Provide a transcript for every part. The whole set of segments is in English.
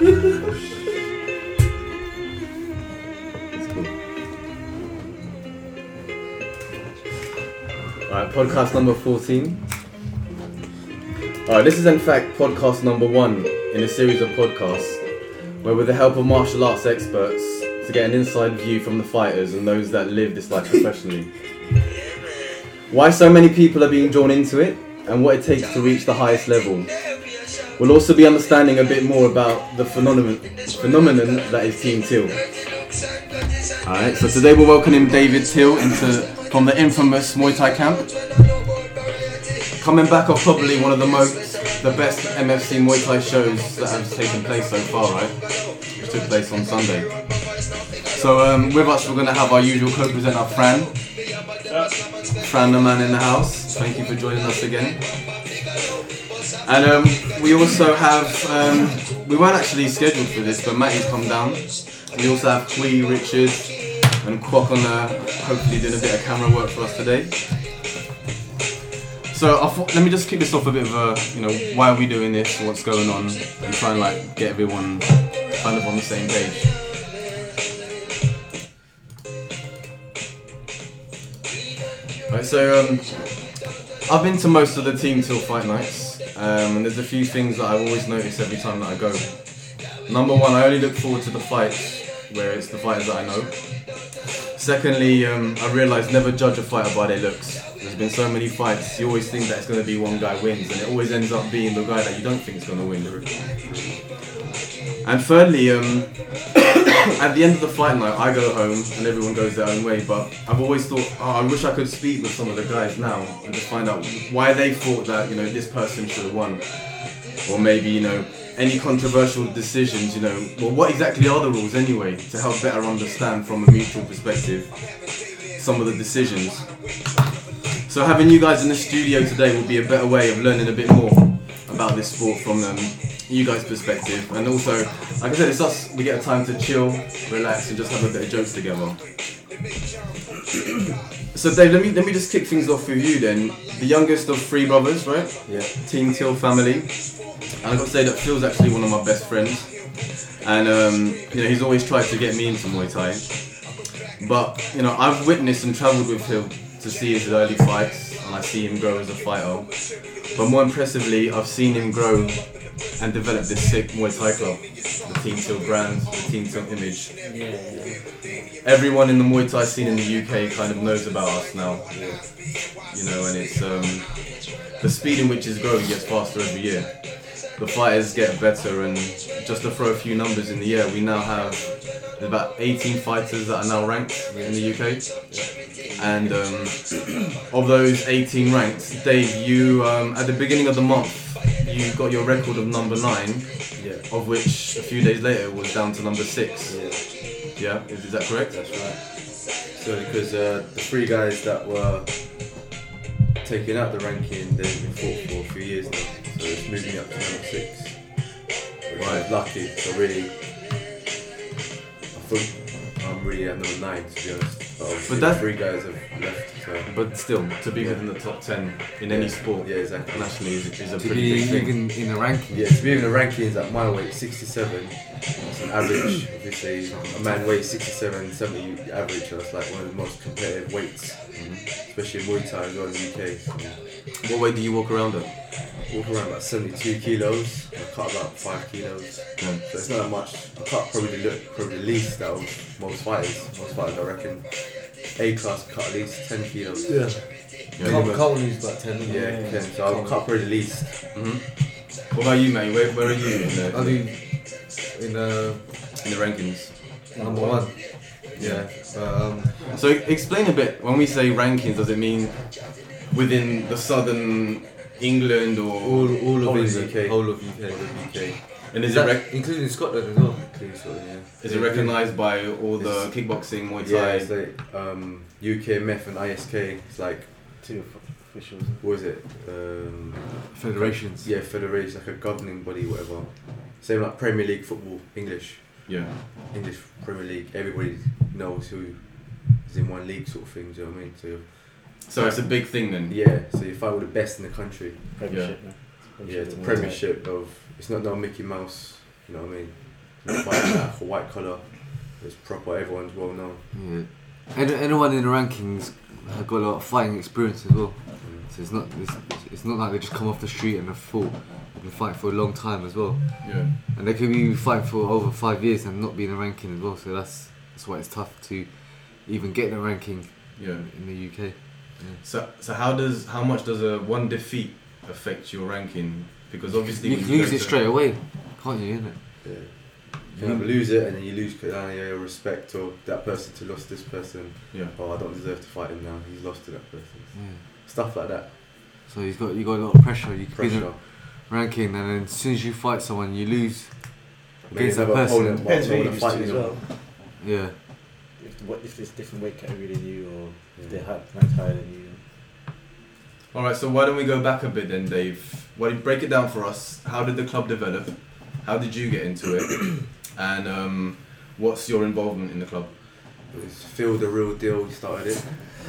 cool. Alright, podcast number 14. Alright, this is in fact podcast number 1 in a series of podcasts where, with the help of martial arts experts, to get an inside view from the fighters and those that live this life professionally. Why so many people are being drawn into it and what it takes to reach the highest level. We'll also be understanding a bit more about the phenomenon that is Team Till. Alright, so today we're welcoming David Till from the infamous Muay Thai camp. Coming back off probably one of the best MFC Muay Thai shows that have taken place so far, right? Which took place on Sunday. So with us we're going to have our usual co-presenter Fran. Fran, the man in the house. Thank you for joining us again. And we also have, we weren't actually scheduled for this, but Matty's come down. We also have Hui, Richard and Kwok on hopefully doing a bit of camera work for us today. So let me just kick this off a bit of a, why are we doing this, what's going on, and try and get everyone kind of on the same page. Right, so I've been to most of the Team Till fight nights, and there's a few things that I've always noticed every time that I go. Number one, I only look forward to the fights where it's the fighters that I know. Secondly, I realise never judge a fighter by their looks. There's been so many fights, you always think that it's going to be one guy wins, and it always ends up being the guy that you don't think is going to win. And thirdly, at the end of the fight night, I go home and everyone goes their own way, but I've always thought, I wish I could speak with some of the guys now and just find out why they thought that, this person should have won. Or maybe, any controversial decisions, what exactly are the rules anyway, to help better understand from a mutual perspective some of the decisions. So having you guys in the studio today will be a better way of learning a bit more about this sport from you guys' perspective, and also, like I said, it's us, we get a time to chill, relax and just have a bit of jokes together. So Dave, let me just kick things off with you then. The youngest of 3 brothers, right? Yeah. Team Till family. And I've got to say that Phil's actually one of my best friends. And he's always tried to get me into Muay Thai. But I've witnessed and travelled with Phil to see his early fights, and I see him grow as a fighter. But more impressively, I've seen him grow and develop this sick Muay Thai club, the Team Till brand, the Team Till image. Yeah. Everyone in the Muay Thai scene in the UK kind of knows about us now. And it's the speed in which it's growing gets faster every year. The fighters get better, and just to throw a few numbers in the air, we now have about 18 fighters that are now ranked in the UK. And of those 18 ranked, Dave, you at the beginning of the month, you got your record of number 9, of which a few days later was down to number 6. Yeah, is that correct? That's right. So because the 3 guys that were taking out the ranking, they've been fought for a few years now, so it's moving up to number 6. Right, lucky. So really, I think I'm really at number 9 to be honest. But that 3 guys have left. So. But still, to be within the top 10 in any sport, exactly. nationally is a to pretty big thing. in the ranking. Yeah, to be in the rankings at my weight, 67. It's an average. Obviously, a man weighs 67, 70 average. So it's like one of the most competitive weights, especially in Muay Thai as well in the UK. What weight do you walk around at? Walk around about 72 kilos. I cut about 5 kilos. So it's not that much. I cut probably the least out of most fighters. Most fighters, I reckon, A class cut at least 10 kilos. Colin is about 10. Yeah, 10. So I'll cut probably the least. What about you, mate? Where are you In the rankings? number 1. Yeah. So explain a bit. When we say rankings, does it mean within the southern England or all of England, UK. whole of UK. And is including Scotland as well? Is it recognised by all the kickboxing, Muay Thai? Yeah, it's like UKMF and ISK. It's like 2 officials. What is it? Federations. Yeah, federations, like a governing body, whatever. Same like Premier League football, English Premier League. Everybody knows who is in one league, sort of thing. Do you know what I mean? So it's a big thing then. Yeah. So you fight with the best in the country. Premiership. Yeah, it's a premiership of. It's not no Mickey Mouse. You know what I mean? Fighting that for white collar, it's proper. Everyone's well known. Yeah. Anyone in the rankings has got a lot of fighting experience as well. So it's not like they just come off the street and have fought. They've been fighting for a long time as well. Yeah. And they could be fighting for over 5 years and not be in the ranking as well. So that's why it's tough to even get in the ranking in the UK. Yeah. So how much does a one defeat affect your ranking? Because obviously you when can lose it straight away, can't you? Innit? Yeah. You can lose it and then you lose your respect or that person to lost this person. Yeah. Oh, I don't deserve to fight him now. He's lost to that person. Yeah. Stuff like that. So you got a lot of pressure. You could be in Pressure. the ranking, and then as soon as you fight someone, you lose Maybe against that another person. opponent, but Depends I who you want to lose fight to as him. well. Yeah. If there's different weight category than you, or Yeah. if they're ranked higher than you. All right, so why don't we go back a bit then, Dave? Why don't you break it down for us? How did the club develop? How did you get into it? And what's your involvement in the club? It was Phil the real deal. He started it.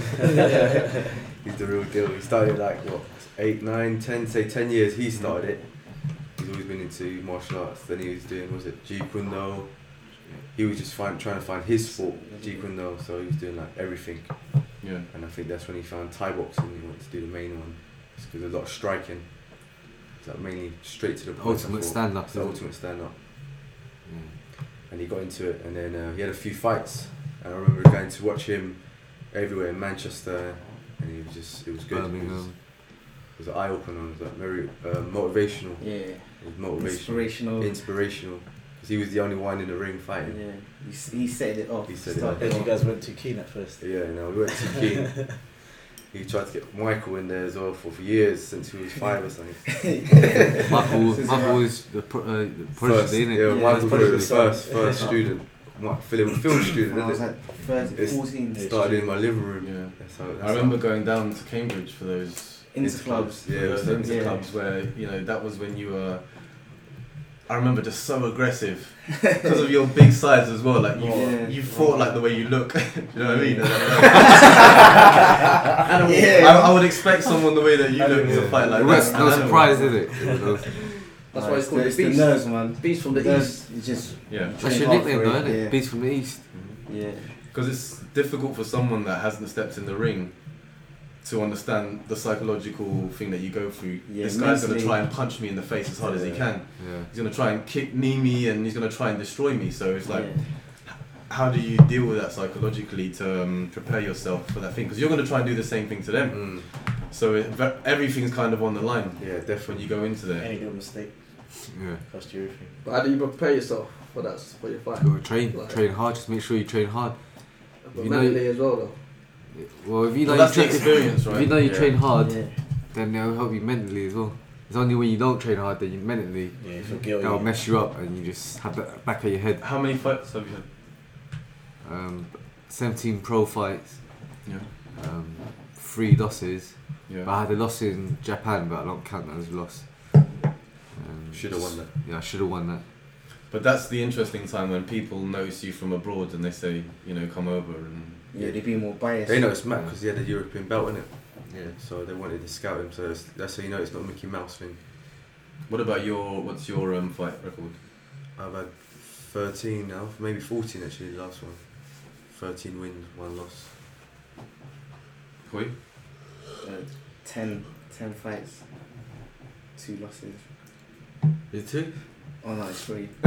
He's the real deal. He started like what 8, 9, 10, say 10 years. He started it. He's always been into martial arts. Then he was doing Jeet Kune Do. He was just trying to find his sport, Jeet Kune Do. So he was doing like everything. Yeah. And I think that's when he found Thai boxing. He wanted to do the main one. It's because there's a lot of striking. It's like mainly straight to the point. Ultimate stand-up. It's the ultimate stand-up. Yeah. And he got into it, and then he had a few fights. And I remember going to watch him everywhere in Manchester, and it was good. Birmingham. It was an eye opener. It was like very motivational. Yeah. It was motivational. Inspirational. Because he was the only one in the ring fighting. Yeah. He set it off. He set it Started off. And you off. guys weren't too keen at first. Yeah, no, we weren't too keen. He tried to get Michael in there as well for years since he was 5 or something. Michael was the prodigy, innit? Yeah, Michael prodigy. was the first student. Film student. I was Isn't like 13, 14. it? Started in my living room. Yeah. That's how, I remember going down to Cambridge for those Interclubs. Yeah, it was those the interclubs where that was when you were. I remember just so aggressive because of your big size as well. Like you fought like the way you look. Do you know what I mean? I would expect someone the way that you look to fight like that. No surprise, is it? That's why it's called It's the the Beast. nerves, man. Beast from the Nerves, East. you just Yeah. That's your train nickname, hard though, for isn't it? yeah. Beast from the East. Yeah. Because it's difficult for someone that hasn't stepped in the ring to understand the psychological thing that you go through. Yeah, This guy's going to mentally. try and punch me in the face as hard as he can. Yeah. He's going to try and knee me, and he's going to try and destroy me. So it's like, Yeah. how do you deal with that psychologically to prepare yourself for that thing? Because you're going to try and do the same thing to them. So everything's kind of on the line Yeah, when definitely. you go into there. Any little mistake Yeah. cost you everything. But how do you prepare yourself for that, for your fight? Go train Like- hard. Just make sure you train hard. But You know- mentally as well, though. Well, if you know Well, that's you the experience, right? If you know you Yeah. train hard, Yeah. then they'll help you mentally as well. It's only when you don't train hard that you mentally Yeah, if you're guilty. that'll mess you up, and you just have that back of your head. How many fights have you had? 17 pro fights, Yeah. 3 losses. Yeah. I had a loss in Japan, but I don't count that as a loss. Should have won that. Yeah, I should have won that. But that's the interesting time when people notice you from abroad and they say, come over and. Yeah, they'd be more biased. They know it's Matt because he had a European belt, innit? Yeah. So they wanted to scout him. So that's how you know it's not a Mickey Mouse thing. What about what's your fight record? I've had 13 now, maybe 14 actually. The last one, 13 wins, 1 loss. Hui? 10 fights, 2 losses. You too? Oh no, it's 3. I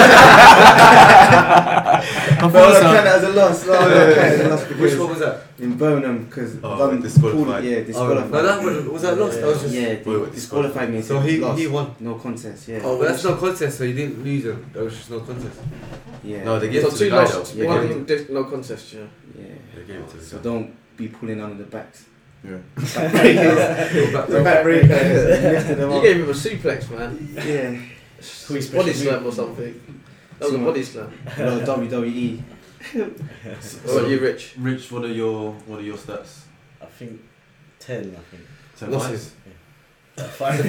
No, thought I so. count that as a loss. No, I count it as a loss Which because one was that? in Birmingham, because Oh, disqualified. Yeah, disqualified. No, that one was that lost. That was just. Yeah, Wait, they disqualified me. So he lost. won. No contest. Yeah. Oh, but that's no contest. So you didn't lose him. That was just no contest. Yeah. No, they gave So it to 2 the guy lost, though. Yeah, one no contest, yeah. Yeah. They gave it to the So guy. don't be pulling on the backs. Yeah. The back breakers. Lifted them You up. gave him a suplex, man. Yeah. Who is Body special slam or something. That was a body slam. No, WWE. What about you, Rich? Rich, what are your stats? I think 10. 10 Losses. Five.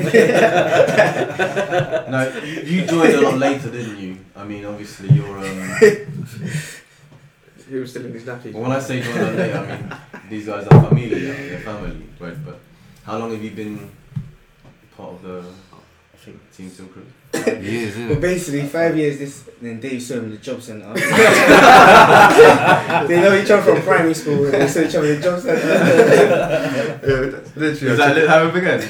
No, you joined a lot later, didn't you? I mean, obviously you're. He was still in his nappy. Well, when I say joined a lot later, I mean these guys are familia, they're family, right? But how long have you been part of the I think Team Steel crew? Years, But innit? basically, 5 years, then Dave saw him in the job centre. They know each other from primary school, and they saw each other in the job centre. Literally. Is that how it began?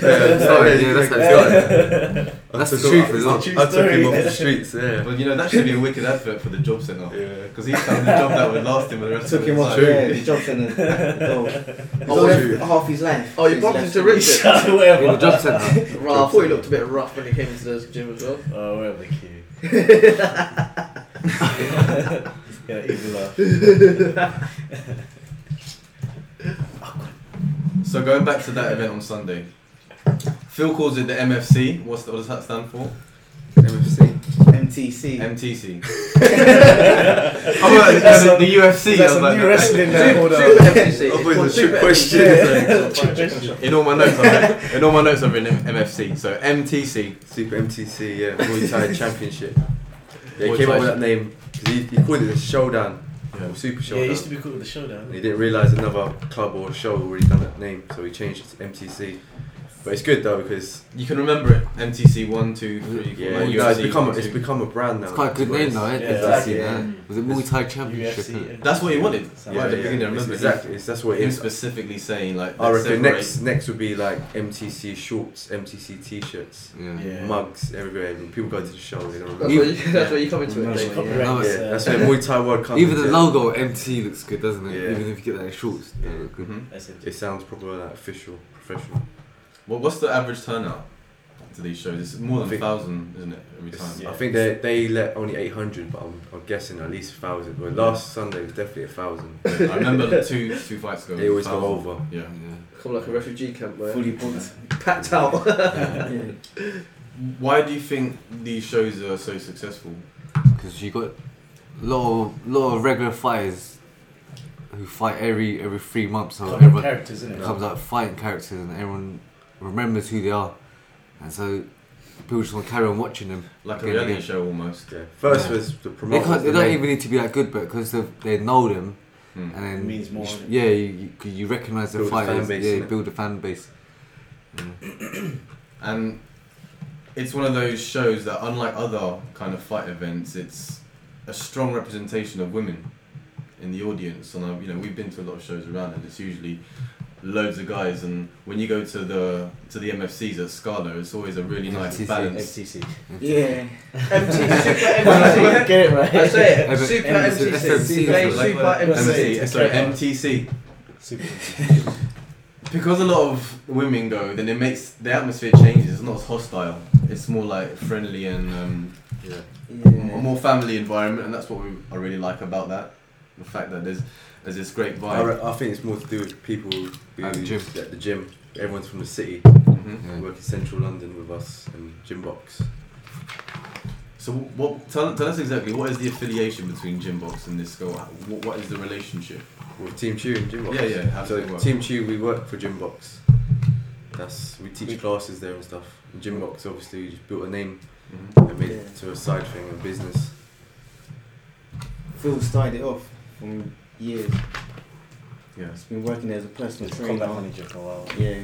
That's the truth as well. I took him off the streets, yeah. Well, you know, that should be a wicked advert for the job centre. Yeah. Because he found the job that would last him for the rest Took of him his off, life. yeah, the job centre. He's Oh, there for half his life. Oh, you bumped into Richard. Shut In the wherever. job centre. Right, I thought he looked a bit rough when he came into the gym as well. Oh, wherever the queue. Yeah, evil laugh. So going back to that event on Sunday, Phil calls it the MFC. What does that stand for? MFC. MTC. MTC. Oh, well, the UFC. That's I was some like, new wrestling now. Hold Super on. MTC. I thought it was a Super trick question. in all my notes I've written MFC. So MTC. Super MTC, yeah. Muay Thai Championship. Yeah, Muay he came Thai up with that name because he called it the Showdown. Yeah. Or Super Yeah, it Showdown. used to be called the Showdown. And he didn't realise another club or show already done that name, so he changed it to MTC. But it's good though because You can remember it. MTC 1, 2, 3, 4. yeah, like no, UFC it's become a brand now. It's quite a good name though, Yeah, MTC, yeah. Was it Muay Thai Championship? UFC. That's what he wanted. Sounds Right at the good. beginning, I It's remember exactly. That's what it him is. specifically saying like. I let's reckon separate- next would be like MTC shorts, MTC t-shirts, Yeah. Yeah. mugs everywhere. When people go to the show, they don't That's remember. where you come into it, Nice Dave. copyright. No, Yeah, that's where Muay Thai World comes. Even the into. logo MT looks good, doesn't it? Yeah. Even if you get that in shorts, they look good. Mhm. That's it. It sounds proper like official, professional. Well, what's the average turnout to these shows? It's more I than think- 1,000, isn't it? Every time. It's- Yeah. I think they let only 800, but I'm guessing at least 1,000. But last Sunday was definitely 1,000. I remember the two fights ago. They always go 1,000. over. Yeah. Yeah. Come like a refugee camp where Fully booked. packed out. Why do you think these shows are so successful? Because you got a lot of regular fighters who fight every 3 months, so Common everyone characters, isn't it? comes out fighting characters and everyone remembers who they are, and so people just want to carry on watching them. Like a Again, reality again. show almost. Yeah. First Yeah. was the They, promoters. can't, they the don't main- even need to be that good, but because they know them, Hmm. and then It means more, you, innit? yeah, you recognise the Build a fan fighters, base, yeah, innit? build a fan base. Yeah. And it's one of those shows that, unlike other kind of fight events, it's a strong representation of women in the audience. And we've been to a lot of shows around, and it's usually loads of guys. And when you go to the MFCs at Scala, it's always a really nice MTC. balance. FTC. Yeah. MTC. Get it right. I say it. Yeah, but Super MTC. MTC. Like Super MTC. Sorry, MTC. Super. Because a lot of women go, then it makes the atmosphere changes. It's not as hostile. It's more like friendly and a more family environment, and that's what I really like about that. The fact that there's this great vibe. I think it's more to do with people who At the gym. At the gym. Everyone's from the city. Mhm. Yeah. Work in central London with us and Gymbox. So tell us exactly what is the affiliation between Gymbox and this school? What is the relationship? With Team Chew and Gymbox. Yeah, how So does it work? Team Chew, we work for Gymbox. We teach classes there and stuff. And Gymbox, obviously, we just built a name Mhm. and made it to a side thing, a business. Phil started it off from years. Yeah. He's been working there as a personal He's a trainer. combat manager for a while. Yeah.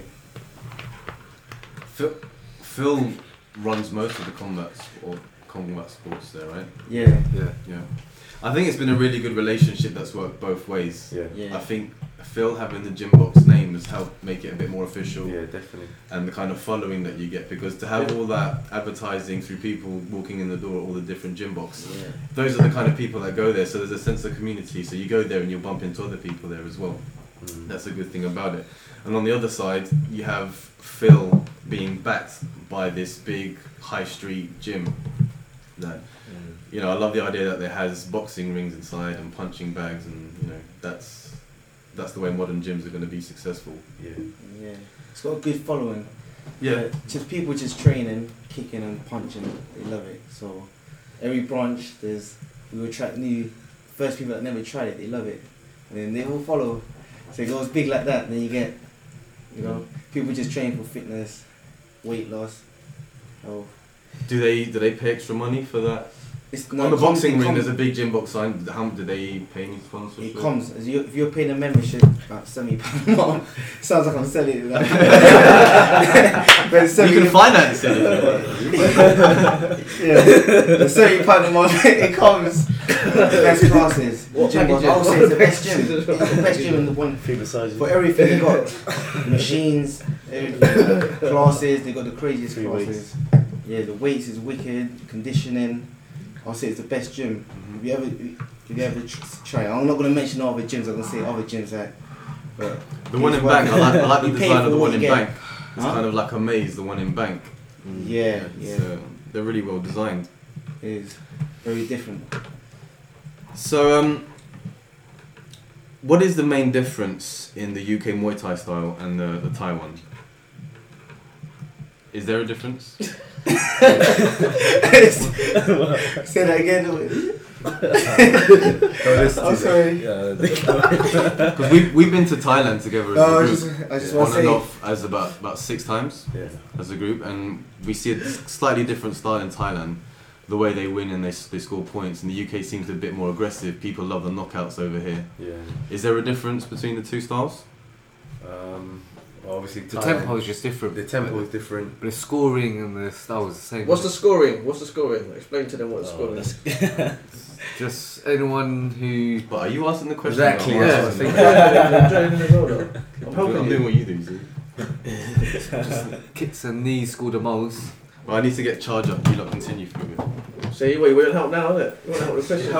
Phil runs most of the combat sports there, right? Yeah. Yeah. I think it's been a really good relationship that's worked both ways. Yeah. Yeah. I think Phil having the Gymbox name has helped make it a bit more official. Yeah, definitely. And the kind of following that you get, because to have all that advertising through people walking in the door at all the different gym boxes, Yeah. those are the kind of people that go there, so there's a sense of community, so you go there and you'll bump into other people there as well. That's a good thing about it. And on the other side, you have Phil being backed by this big high street gym that, I love the idea that it has boxing rings inside and punching bags, and that's the way modern gyms are going to be successful. Yeah. Yeah. It's got a good following. Yeah. Just people just training, kicking and punching. They love it. So every branch, we attract new first people that never tried it. They love it, and then they all follow. So it goes big like that. And then you get, people just train for fitness, weight loss. Oh, Do they pay extra money for that It's On the boxing ring, there's a big gym box sign. How do they pay any sponsorship? It comes as if you're paying a membership about £70 a month. Sounds like I'm selling it. Like. But it's You can £70 finance it. yeah, the £70 a month. It comes. Best classes. What Gym was, packages? I would say it's the best gym. It's the best gym in the one. Feet massages. For everything they got machines, everything. Classes. They got the craziest 3 classes. weeks. Yeah, the weights is wicked. Conditioning. I'll say it's the best gym. If you ever try, I'm not gonna mention other gyms. I'm gonna say other gyms that. But The one in Bank, I like the You pay design for of the what one in you get. Bank. It's Huh? kind of like a maze, the one in Bank. Yeah, It's, they're really well designed. it is very different. So, what is the main difference in the UK Muay Thai style and the Thai one? Is there a difference? Say that again. I'm sorry. Because we've been to Thailand together as No, a I group, just on want to and say. off as about 6 times Yeah. as a group, and we see a slightly different style in Thailand. The way they win and they score points, and the UK seems a bit more aggressive. People love the knockouts over here. Yeah. Is there a difference between the two styles? Well, obviously, The Thailand- tempo is just different. The tempo is different. But the scoring and the style is the same. What's the scoring? Explain to them what the scoring is. Just anyone who But are you asking the question? Exactly, or am I yeah. asking? I'm I'm helping doing you. what you do, see? kicks and knees score the most. Well, I need to get charge up. You lot continue for a bit. See, wait, we don't help now, is it? You want to help with the question?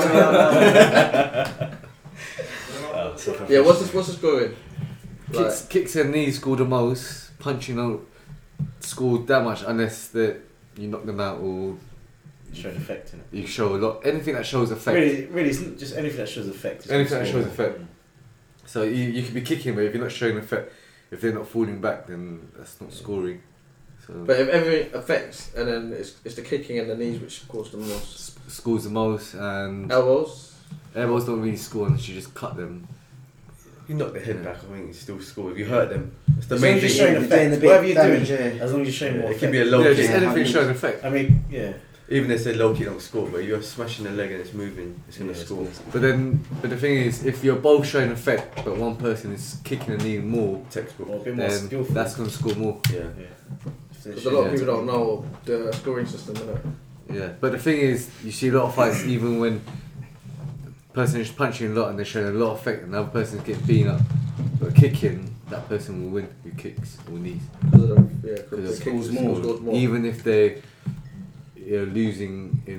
Yeah, what's the scoring? Kicks and knees score the most. Punching out score that much unless you knock them out or Showing effect in it. you show a lot. Anything that shows effect. Really, it's not just anything that shows effect. is Anything that score. shows effect. So you could be kicking, but if you're not showing effect, if they're not falling back, then that's not scoring. So But if everything affects, and then it's the kicking and the knees which cause the most. scores the most, and Elbows. elbows don't really score unless you just cut them. You knock the head back, I think you still score. If you hurt them, it's the As main long as thing. you're showing You're effect, doing the big whatever you're damage, doing, yeah. as long as you're showing more It effect. can be a low Yeah, kick. just anything Yeah. showing effect. I mean, yeah. Even if they say low kick don't score, but if you're smashing the leg and it's moving, it's gonna Yeah, score. But the thing is, if you're both showing effect, but one person is kicking a knee more, Textbook. Or a bit more then skillful. that's going to score more. Yeah. Because a lot of people don't know the scoring system, innit? Yeah, but the thing is, you see a lot of fights even when the person is punching a lot and they're showing a lot of effect, and the other person is getting beaten up, but kicking, that person will win who kicks or knees. Because of the Because kicks scores more. scores more. Even if they're losing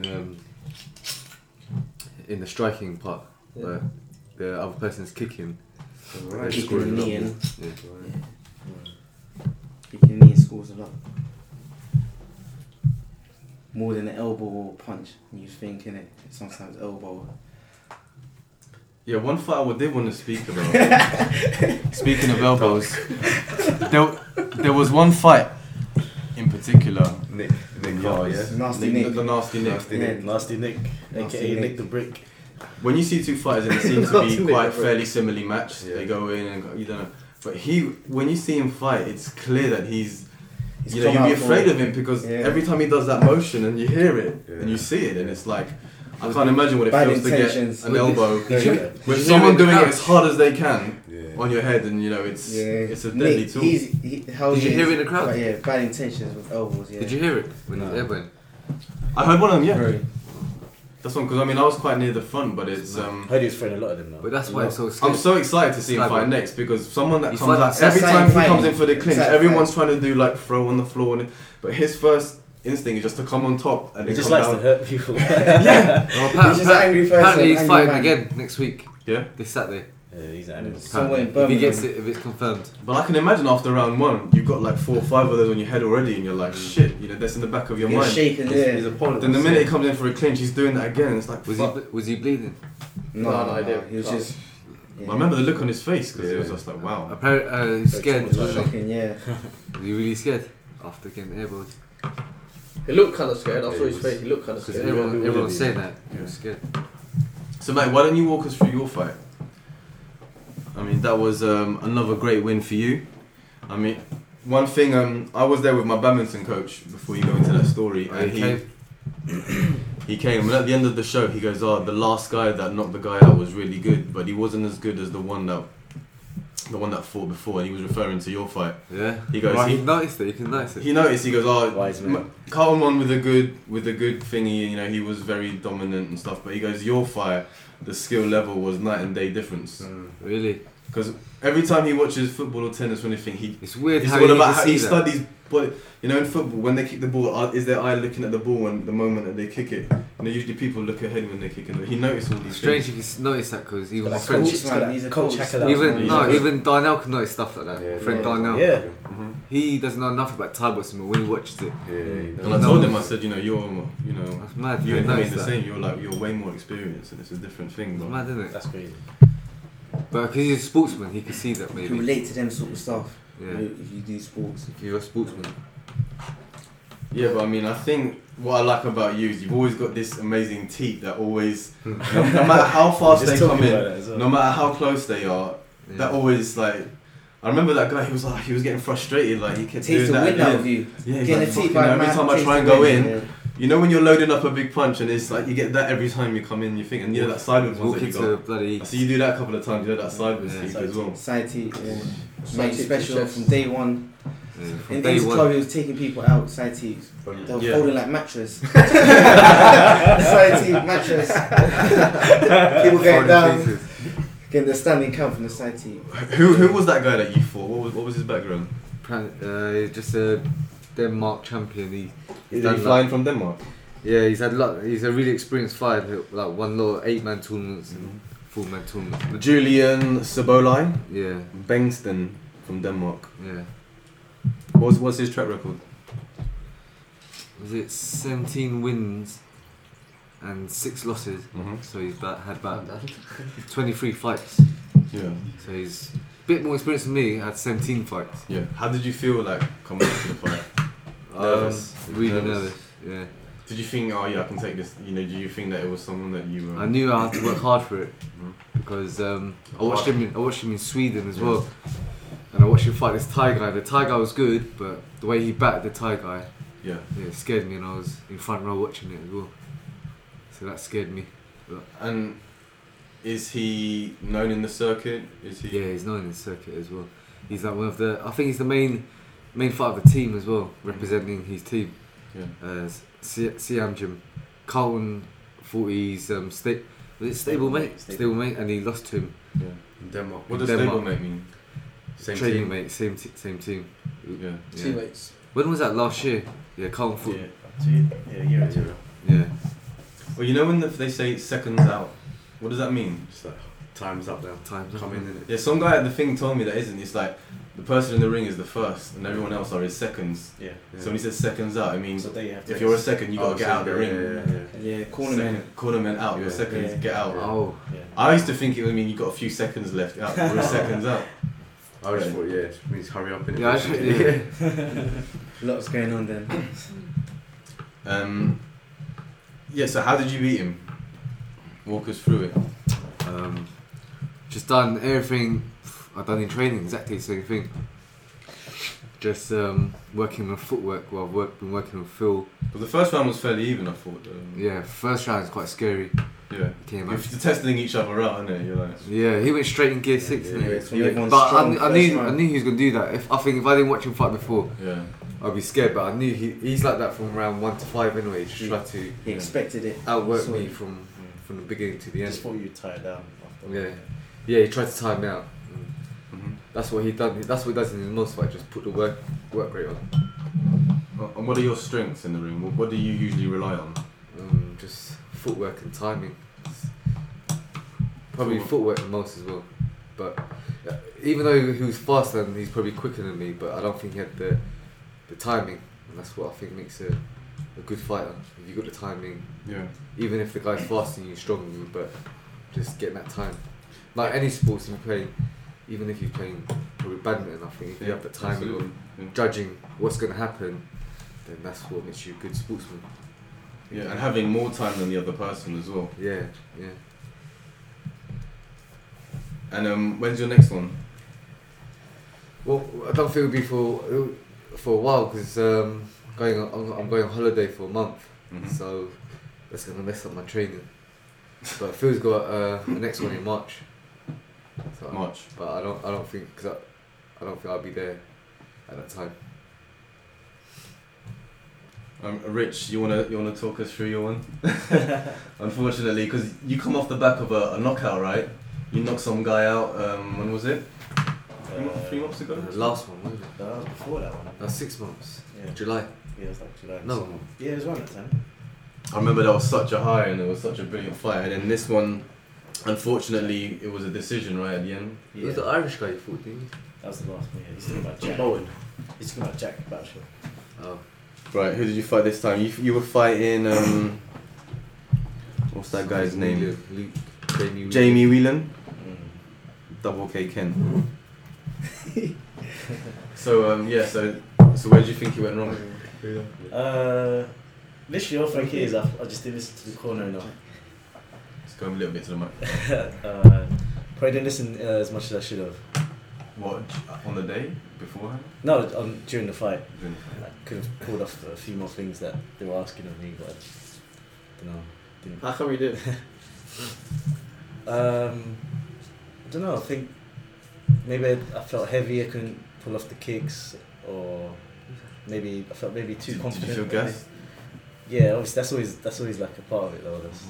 in the striking part, Yeah. but the other person's kicking, Right. they're Kicking scoring a the lot knee more. in. Yeah. Kicking knee scores a lot. More than an elbow or punch. You think in it. Sometimes elbow. Yeah, one fight I did want to speak about. Speaking of elbows, there was one fight in particular. Nick Carr, yeah. Nasty Nick. The nasty Nick. Nasty Nick. Nasty Nick, Nasty aka Nick. Nick the Brick. When you see two fighters and they seem to Nasty be Nick, quite bro. fairly similarly matched, Yeah. they go in and you don't know. But when you see him fight, it's clear that he's He's you know, come you'd be out for afraid it. of him because Yeah. every time he does that motion and you hear it and Yeah. you see it, and it's like, I can't imagine what it Bad feels to get intentions. an elbow Did you- with Did you someone hear it in doing the it as hard as they can Yeah. on your head, and you know it's a deadly Nick, tool. how Did he you hear is, it in the crowd? but yeah, bad intentions with elbows. Yeah. Did you hear it when No. he was elbowing? I heard one of them, yeah. Very. That's one because I mean I was quite near the front, but it's I heard he was throwing a lot of them now. But that's why it's so scary. I'm so excited to see him Skybound. fight next because someone that He's comes fighting- out every That's time he fighting. comes in for the clinch, That's everyone's fighting. trying to do like throw on the floor, but his first instinct is just to come on top and He then just come likes down. to hurt people. Well, He's just an angry person, apparently he's angry fighting man. again next week, Yeah, this Saturday. Yeah, he's an animal. Somewhere in If he Birmingham. gets it, if it's confirmed. but I can imagine after round one, you've got like 4 or 5 of those on your head already, and you're like, shit, you know, that's in the back of your You're mind. shaking, His yeah. opponent. Then the was minute he sick. comes in for a clinch, he's doing that again, and it's like, fuck. Was he bleeding? No, No, I didn't. He was No. just. I remember the look on his face because it was Yeah. just like, wow. Apparently, he's scared. It was shocking, yeah. Was he really scared after getting elbowed? He looked kind of scared. I saw Yeah, his he face. He looked kind of Because scared. everyone's saying that he was scared. So mate, why don't you walk us through your fight? I mean, that was another great win for you. I mean, one thing, I was there with my badminton coach before you go into that story, and Okay. he came, and at the end of the show, he goes, "Oh, the last guy that knocked the guy out was really good, but he wasn't as good as the one that fought before." And he was referring to your fight. Yeah. He goes, Right, he noticed it. You can notice it. he noticed. He goes, "Oh, Wise man. Carlton won with a good thingy. You know, he was very dominant and stuff." But he goes, "Your fight, the skill level was night and day difference." Really. Because every time he watches football or tennis or anything, It's weird it's how all you about can how see he that. studies. But you know, in football, when they kick the ball, is their eye looking at the ball when the moment that they kick it? You know, usually people look ahead when they're kicking it. He noticed all these Strange things. you can notice that because even my Like friend, coach, Coach, man, he's a coach. even Yeah. even Darnell can notice stuff like that. Yeah, Friend yeah. Darnell, Yeah. Mhm. he doesn't know enough about Thai boxing, but when he watches it, Yeah, he And does. I No. told him, I said, you know, that's mad. you You ain't notice the that. same. You're way more experienced, and it's a different thing. It's But mad, isn't it? That's crazy. But because he's a sportsman, he can see that You maybe. can relate to them sort of stuff. Yeah. If you do sports. If you're a sportsman. yeah, but I mean, I think what I like about you is you've always got this amazing teeth that always, no matter how fast Just they come talking in, about that as well. no matter how close they are, Yeah. that always like. I remember that guy. He was getting frustrated. Like he kept Takes doing the that. wind at the out end. of you. Yeah, he's Getting like, a "Fucking teeth by hell," every man time I takes try and the go wind, in, yeah. you know when you're loading up a big punch and it's like you get that every time you come in, you think, and you know that sideways ones Walk that you into got. bloody. I see you do that a couple of times. You know that sideways Yeah. teeth as well. Side teeth, yeah. Side Made teeth special to chest. from day one. Yeah, from In day his one. club, he was taking people out, side teeth. They were Yeah. folding like mattress. Side teeth, mattress. People getting Folding down, pieces. getting the standing count from the side teeth. Who was that guy that you fought? What was his background? He's just a Denmark champion. Is done he like- flying from Denmark? Yeah, he's had lot. He's a really experienced fighter. Like won a lot of 8-man tournaments and 4-man tournaments. Julian Saboline, Yeah, Bengston from Denmark. yeah. What's his track record? Was it 17 wins and 6 losses? Mm-hmm. So he's had about 23 fights. Yeah. So he's a bit more experienced than me. Had 17 fights. Yeah. How did you feel like coming into the fight? Nervous. Really nervous. Yeah. Did you think, oh yeah, I can take this? You know, do you think that it was someone that you? I knew I had to work hard for it Mhm. because I watched him in Sweden as well, and I watched him fight this Thai guy. The Thai guy was good, but the way he batted the Thai guy, Yeah. it scared me, and I was in front row watching it as well. So that scared me. And is he known in the circuit? Is he? Yeah, he's known in the circuit as well. He's like one of the. I think he's the main fighter of the team as well, representing his team. Yeah. Siam Jim, Carlton thought he's was it stablemate? Stablemate, and he lost to him. Yeah. In Denmark. What does Denmark. stablemate mean? Same Training team. mate, same team. Yeah. Yeah. Teammates. When was that last year? Yeah, Carlton thought. Yeah, year or two. Yeah. Well, you know when they say seconds out, what does that mean? Just like, time's up now. Time's up. Come in it. Yeah, some guy at the thing told me that isn't. It's like the person in the ring is the first, and everyone else are his seconds. Yeah. So when he says seconds out, it means So there you have to. if you're a second, you gotta get out of the ring. Yeah, cornerman. Cornerman out. Your Yeah. seconds, Yeah. get out. Oh, Yeah. I used to think it would mean you got a few seconds left out. We're a seconds out. I just thought, yeah, it means hurry up in it. yeah, actually, yeah. Lots going on then. Yeah. So how did you beat him? Walk us through it. Just done everything I've done in training, exactly the same thing. Just working on footwork. Well, I've been working on Phil. But the first round was fairly even, I thought. Yeah, first round is quite scary. Yeah. Came You're out. testing each other out, innit? You're like. Yeah, he went straight in gear 6. Yeah, didn't he? yeah, It's when everyone's But strong I first knew round. he was gonna do that. If I didn't watch him fight before, Yeah. I'd be scared. But I knew he's like that from round 1 to 5 anyway. Just try to He expected it. outwork So- me from the beginning to the I end. just thought you'd tie it down. After. Yeah, yeah. He tried to time me out. Mhm. That's what he done. That's what he does in his most fight. Just put the work rate on. And what are your strengths in the ring? What do you usually rely on? Just footwork and timing. Probably footwork the most as well. But even though he was faster and he's probably quicker than me, but I don't think he had the timing, and that's what I think makes a good fighter. If you got the timing, Yeah. even if the guy's faster than you, stronger than you, but just getting that time. Like any sports you play, even if you're playing probably badminton, I think if you have the timing absolutely. of Yeah. judging what's going to happen, then that's what makes you a good sportsman. Yeah, and having more time than the other person as well. Yeah, yeah. And when's your next one? Well, I don't think it'll be for a while because I'm going on holiday for a month. Mhm. So that's gonna mess up my training. But Phil's got the next one in March. So, March. But I don't think I don't think I'll be there at that time. Rich, you wanna talk us through your one? Unfortunately, because you come off the back of a knockout, right? You knocked some guy out. When was it? 3 months ago. The last one, wasn't it? That was before that one. That was 6 months. Yeah. July. Yeah, it was like July. No. Yeah, it was around that time. I remember that was such a high and it was such a brilliant fight. And then this one, unfortunately, it was a decision right at the end. It Yeah. was the Irish guy you fought, didn't you? That was the last one. Yeah, he's talking about Jack. Bowen. He's talking about Jack Battleship. Oh. Right, who did you fight this time? You were fighting what's that guy's name? Luke, Jamie Whelan. Mm. Double K Ken. So so where do you think you went wrong? Literally, all I think is I just didn't listen to the corner enough. Let's go a little bit to the mic. Probably didn't listen as much as I should have. What, on the day beforehand? No, during the fight. Then- I could have pulled off a few more things that they were asking of me, but I don't know. Didn't. How come you did? I don't know. I think maybe I felt heavy. I couldn't pull off the kicks, or maybe I felt too Did you confident. feel gassed? Yeah, obviously that's always like a part of it though. That's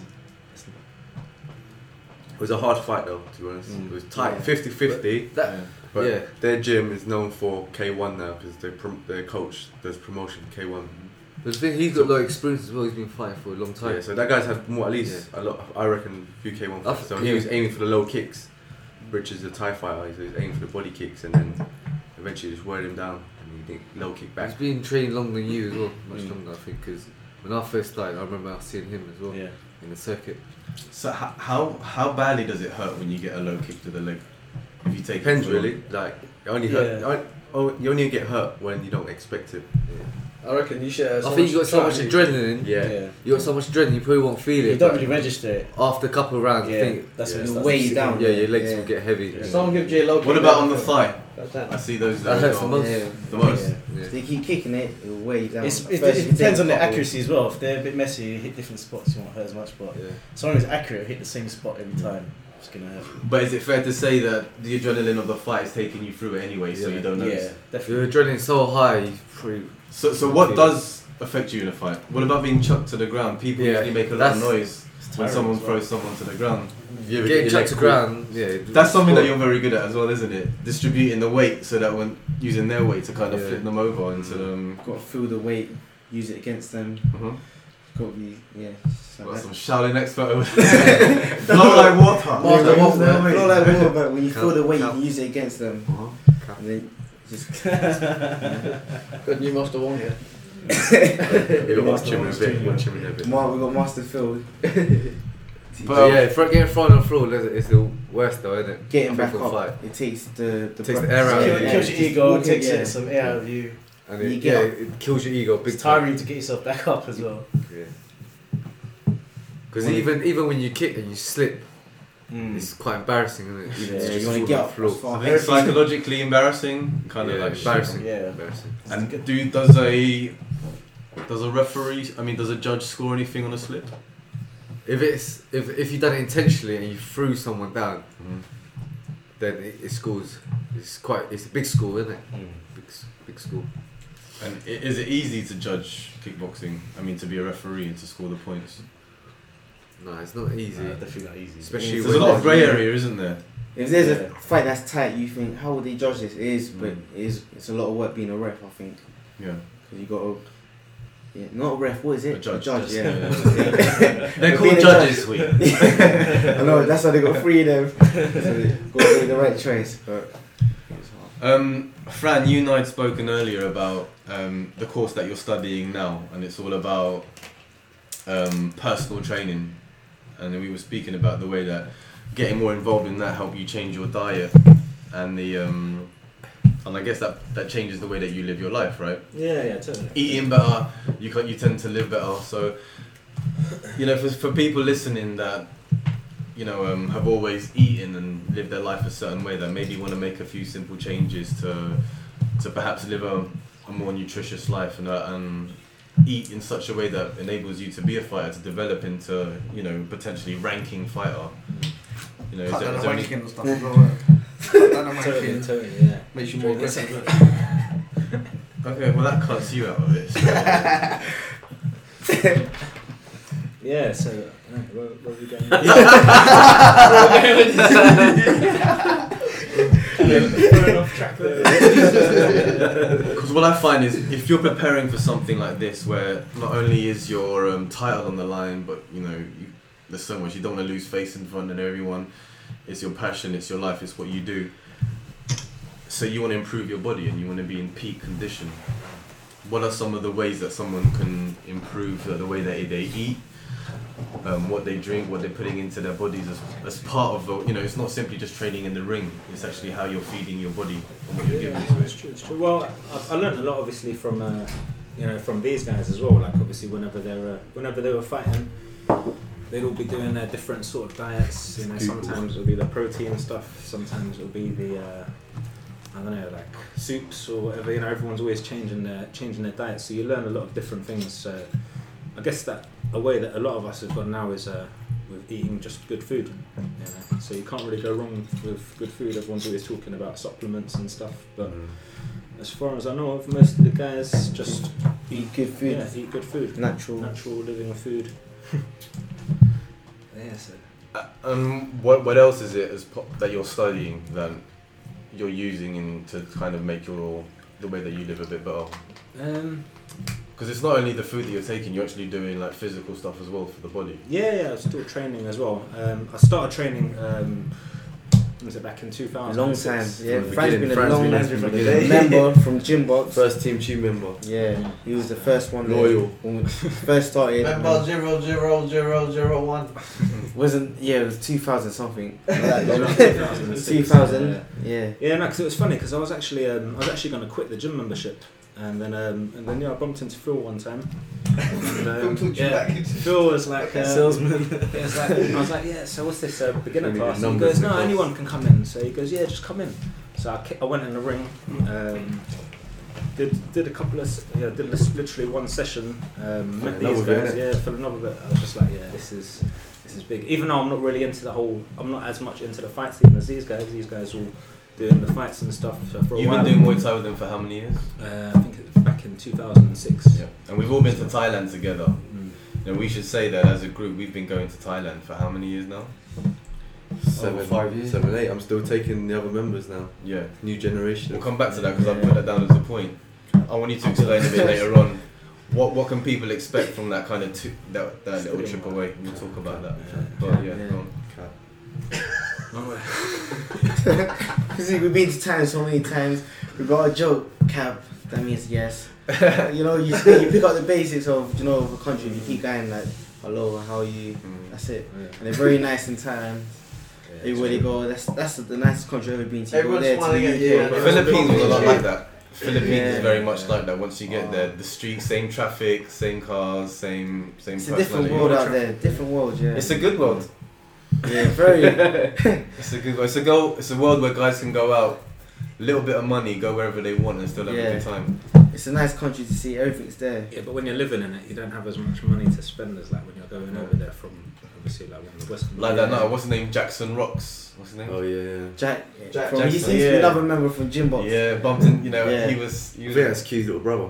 It was a hard fight though, to be honest. Mm. It was tight, Yeah. 50-50. That, But yeah. their gym is known for K1 now because their coach does promotion K1. But the thing, he's got a lot of experience as well. He's been fighting for a long time. Yeah, so that guy's had more, at least a lot. I reckon a few K1 fights. So he yeah. was aiming for the low kicks. Rich is a Thai fighter, so he was aiming for the body kicks, and then eventually just weared him down, and he didn't low kick back. He's been training longer than you as well, much Mm. longer I think. Because when I first started, I remember seeing him as well yeah. in the circuit. So how badly does it hurt when you get a low kick to the leg? If you take Depends it full really. Like it only Yeah. hurt. You only get hurt when you don't expect it. I reckon you should. I think you got so much adrenaline. Yeah. You got so much adrenaline, you probably won't feel it. You don't but really register it. after a couple of rounds, Yeah, I think that's yeah. when It'll it weigh starts you to down. yeah, your legs Yeah. will get heavy. Yeah. Someone gives you a low kick. What about on the thigh? That's that. I see those. That hurts the most. Yeah. The most. If Yeah. they keep kicking it, it'll weigh you down. It First, if you depends take on the a couple- accuracy as well. If they're a bit messy, you hit different spots, you won't hurt as much. But Yeah. someone who's accurate, hit the same spot every time, it's gonna hurt. But is it fair to say that the adrenaline of the fight is taking you through it anyway, so Yeah. you don't Yeah, notice? If your definitely. adrenaline's so high, you probably. So what does affect you in a fight? What about being chucked to the ground? People Yeah, usually make a lot of that's- noise It's when tiring someone as well. throws someone to the ground. You ever Getting get your chucked to leg ground, yeah. That's something that you're very good at as well, isn't it? Distributing the weight so that when using their weight to kind of Yeah. flip them over into them. Got to feel the weight, use it against them. Uh-huh. Got to be, yeah. So Got that's- some Shaolin expert over there. Flow like water. Master Yeah, of yeah. the weight. Not like water, but when you Count, feel the weight, you count. can use it against them. Uh-huh. And then just Good new Master One here. You got watch him in a bit. Watch him in a bit. we got Master Phil. But yeah, getting thrown on the floor is the worst though, isn't it? Getting I back think up, for a fight. it takes the Takes the air out of Kills you. kills your ego, Walking, takes yeah. some air out of you. And You it, get yeah, up. it kills your ego big It's tiring to get yourself back up as well. Because even when you kick and you slip, Mm. it's quite embarrassing, isn't it? Even Yeah, to you just want to fall get on up. the floor. as far I as- think it's psychologically embarrassing, kind of Yeah, like embarrassing. Yeah. Embarrassing. And does a referee? I mean, does a judge score anything on a slip? If you done it intentionally and you threw someone down, then it scores. It's a big score, isn't it? Mm. Big score. And is it easy to judge kickboxing? I mean, to be a referee and to score the points. No, it's not easy. Definitely not easy. Especially There's a lot of grey area, isn't there? If there's Yeah. a fight that's tight, you think, how would they judge this? It is, but it's a lot of work being a ref, I think. Yeah. Because you got to, yeah, not a ref, what is it? A judge. yeah. They're Being called a judges, sweet. I know, that's why they got three of them. So they got to make the right choice, but it's hard. Fran, you and I had spoken earlier about the course that you're studying now, and it's all about personal training. And we were speaking about the way that getting more involved in that helped you change your diet, and and I guess that changes the way that you live your life, right? Yeah, totally. Eating better, you tend to live better. So, for people listening that have always eaten and lived their life a certain way, that maybe want to make a few simple changes to perhaps live a more nutritious life and eat in such a way that enables you to be a fighter, to develop into, you know, potentially ranking fighter? You know, Cut down is the there any, ranking and stuff as well. Cut down the Totally, ranking. totally, yeah. Makes you more aggressive. okay, well that cuts you out of it. So. Yeah, so where are we going? Going off track there. Because what I find is, if you're preparing for something like this, where not only is your title on the line, but you know, there's so much, you don't want to lose face in front of everyone. It's your passion, it's your life, it's what you do. So you want to improve your body and you want to be in peak condition. What are some of the ways that someone can improve the way that they eat, what they drink, what they're putting into their bodies as part of the, you know, it's not simply just training in the ring, it's actually how you're feeding your body and what you're giving to It's it. true, it's true. Well, I learned a lot obviously from you know, from these guys as well. Like obviously whenever they were fighting, they'd all be doing their different sort of diets. You know, sometimes it'll be the protein stuff, sometimes it'll be the I don't know, like soups or whatever. You know, everyone's always changing their diet, so you learn a lot of different things. So I guess that a way that a lot of us have gone now is with eating just good food. You know? So you can't really go wrong with good food. Everyone's always talking about supplements and stuff, but as far as I know of, most of the guys just Eat good food. Yeah, eat good food. Natural. Natural living food. Yeah, so. What else is it that you're studying that you're using to kind of make the way that you live a bit better? Because it's not only the food that you're taking, you're actually doing like physical stuff as well for the body. Yeah, I'm still training as well. I started training. Was it back in 2000? Long time. Yeah, From the Fran's beginning. been a Fran's long been time from the from beginning. member from Gymbox. First team team member. Yeah, he was the first one. Loyal. When we first started. Member 00001. Wasn't, yeah, it was 2000 something. Like, 2006, 2000. Yeah. Yeah, no, because it was funny because I was actually going to quit the gym membership, and then I bumped into Phil one time. And, Phil was like Salesman. It was like, I was like, yeah. So what's this beginner Maybe class? the And he numbers goes, in the no, class. anyone can come in. So he goes, yeah, just come in. So I went in the ring. Did a couple of did literally one session. Met these another bit, guys. Yeah, for another bit. I was just like, yeah, this is big. Even though I'm not really into I'm not as much into the fight scene as these guys. These guys all doing the fights and stuff for a You've while. been doing Muay Thai with them for how many years? I think it was back in 2006. Yeah. And we've all been to Thailand together. And we should say that as a group, we've been going to Thailand for how many years now? 5 years. 7, 8. I'm still taking the other members now. Yeah. New generation. We'll come back to that because I put that down as a point. I want you to explain a bit later on. What can people expect from that kind of that little trip away? We'll talk about that. But yeah, go on. Because we've been to Thailand so many times. We got a joke, Cap. That means yes. You know, you pick up the basics of of a country. You keep going like, hello, how are you? That's it. And they're very nice in Thailand. Everywhere they go, that's the nicest country I've ever been to. Everyone's Go there smiling to at the you. UK. Philippines was a lot like that. Philippines is Yeah. very much like that. Once you get there, the streets, same traffic, same cars, same It's a personality. different world out there. Different world, yeah. It's a good world. Yeah, very. It's a good world. It's a world where guys can go out, little bit of money, go wherever they want, and still have a Yeah. good time. It's a nice country to see. Everything's there. Yeah, but when you're living in it, you don't have as much money to spend as like when you're going over there from obviously like one of the Western. Like that. No, what's his name? Jackson Rocks. What's his name? Oh yeah. Jack. Jack- From, he Jackson, seems to be yeah. another member from Gymbox. Yeah, bumped in. Yeah. He was. I think that's Q's little brother.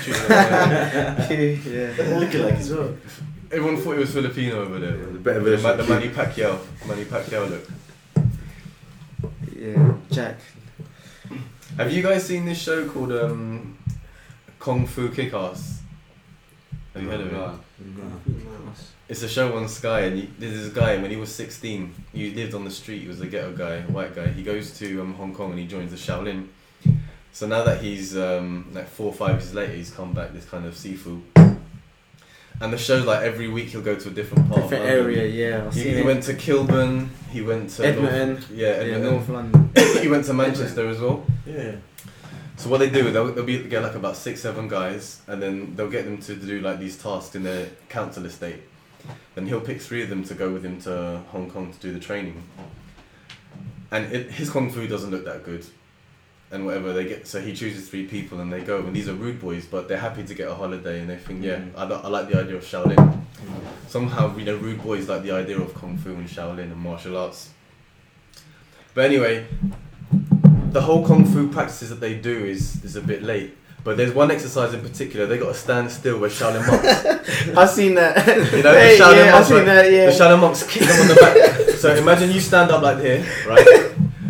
Yeah. Looking like as well. Everyone thought he was Filipino over there. The better The version. of Q. Manny Pacquiao look. Yeah, Jack. Have you guys seen this show called Kung Fu Kick-Ass? Have you heard of it? It's a show on Sky, and there's this guy, when he was 16, he lived on the street, he was a ghetto guy, a white guy. He goes to Hong Kong and he joins the Shaolin. So now that he's like 4 or 5 years later, he's come back, this kind of Sifu. And the show, like every week he'll go to a different part Different of London. area, yeah. I've He seen it. went to Kilburn, he went to Edmonton. Edmonton. North London. He went to Manchester as well. Yeah. So what they do, they'll get like about 6-7 guys, and then they'll get them to do like these tasks in their council estate. Then he'll pick 3 of them to go with him to Hong Kong to do the training. And his kung fu doesn't look that good. and whatever they get. So he chooses 3 people and they go, and these are rude boys, but they're happy to get a holiday and they think, I like the idea of Shaolin. Somehow, rude boys like the idea of Kung Fu and Shaolin and martial arts. But anyway, the whole Kung Fu practices that they do is a bit late. But there's one exercise in particular, they got to stand still where Shaolin monks. I've seen that. You know, the Shaolin monks, I've seen that, yeah. The Shaolin monks kick them on the back. So imagine you stand up like here, right?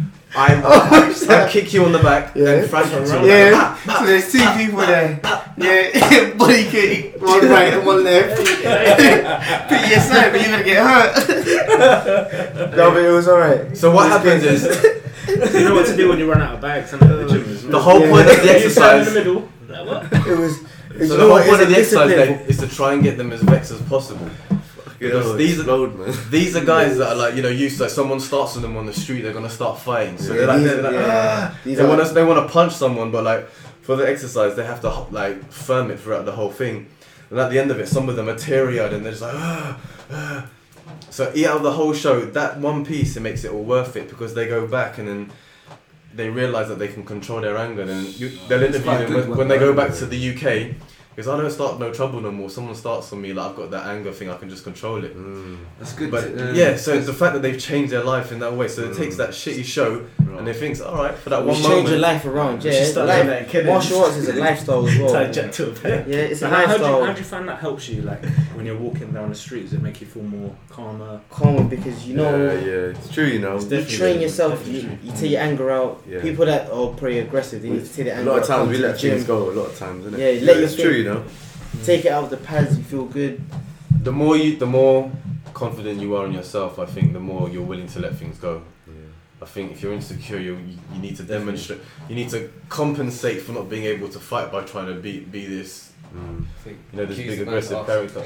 I kick you on the back, and Frank hits you on the back. So there's 2 people there. Yeah, body kick, one right and one left. But yes, sir, but you're gonna get hurt. No, but it was alright. So what happens is, So you know what to do when you run out of bags and at the gym as well. the whole point of the You stand in exercise. the middle. Like, what? It was. So the whole point of the exercise then is to try and get them as vexed as possible. Because these are guys that are like, used to, like, someone starts with them on the street, they're gonna start fighting. So they're like, they want to punch someone, but like for the exercise they have to like firm it throughout the whole thing. And at the end of it, some of them are teary-eyed and they're just like, So out of the whole show, that one piece, it makes it all worth it, because they go back and then they realise that they can control their anger. And they'll interview them when they go back to the UK. Because I don't start no trouble no more. Someone starts on me, like I've got that anger thing, I can just control it. That's good. But so it's the fact that they've changed their life in that way. So it takes that shitty show and they think, all right, for that You one change moment. your life around. You Yeah, should start doing that in Kennedy. martial arts is a lifestyle as well. Tie jet to a bed. Yeah, it's a How do lifestyle. you find that helps you, like when you're walking down the street? Does it make you feel more calmer? Calmer because you know. it's true, You train yourself, you take your anger out. Yeah. People that are pretty aggressive, they need to take their A anger lot out. of times come we to let the gym. things go. A lot of times, isn't it? Yeah, let your it's true, thing- Take it out of the pads, you feel good. The more confident you are in yourself, I think the more you're willing to let things go. I think if you're insecure, you need to demonstrate. You need to compensate for not being able to fight by trying to be this. This big aggressive character.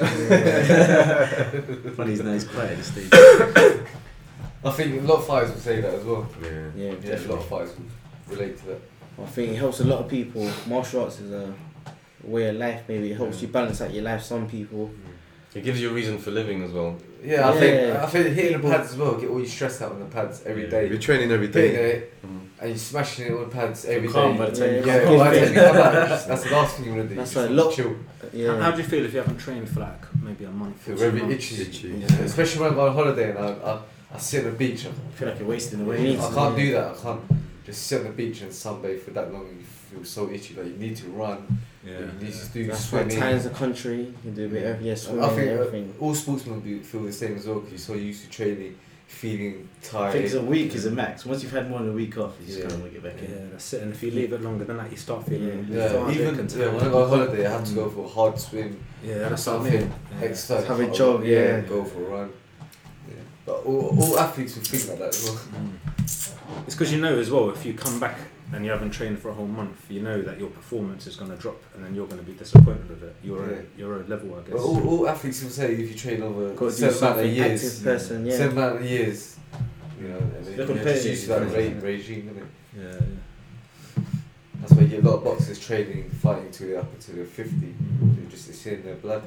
Funny he's nice quiet at this stage. I think a lot of fighters will say that as well. Yeah, A definitely. lot of fighters will relate to that. I think it helps a lot of people. Martial arts is a way of life. Maybe it helps you balance out your life. Some people. It gives you a reason for living as well. Yeah, Yeah. I think hitting the pads as well, get all your stress out on the pads every day. You're training every Hitting day. it, and you're smashing it on the pads every day. calm by the time you Yeah, come by the home. time you come out, that's the last thing you want to do. That's You just like wanna chill. Yeah. How do you feel if you haven't trained for like maybe a month? Feel or very 2 months? itchy. Yeah. Especially when I'm on holiday and I sit on the beach. I feel like you're wasting away. You need I to- can't do that. I can't just sit on the beach and sunbathe for that long. And you feel so itchy. Like you need to run. You need to do That's why swimming. times the country. You do a bit of swimming I and think everything. all sportsmen feel the same as well because you're so used to training, feeling I tired. think it's a week is a max. Once you've had more than a week off, you just Yeah. kind of want to get back in. Yeah, that's it. And if you leave it longer than that, you start feeling. Yeah. Yeah, lethargic even and when I tired. go on holiday, I have to go for a hard swim. Yeah, that's what I something, mean. Yeah. exercise. Have a jog, yeah. Go for a run. Yeah. But all athletes will think like that as well. It's because you know as well, if you come back and you haven't trained for a whole month, you know that your performance is going to drop and then you're going to be disappointed with it. You're a level, I guess. But all athletes will say if you train over Got a to do certain amount of something. years, Active person, yeah. certain amount of years, you know, and They're you're just competitive. used to that regime, isn't it? yeah. That's why you get a lot of boxers training, fighting till they're up until they're 50. It's in their blood.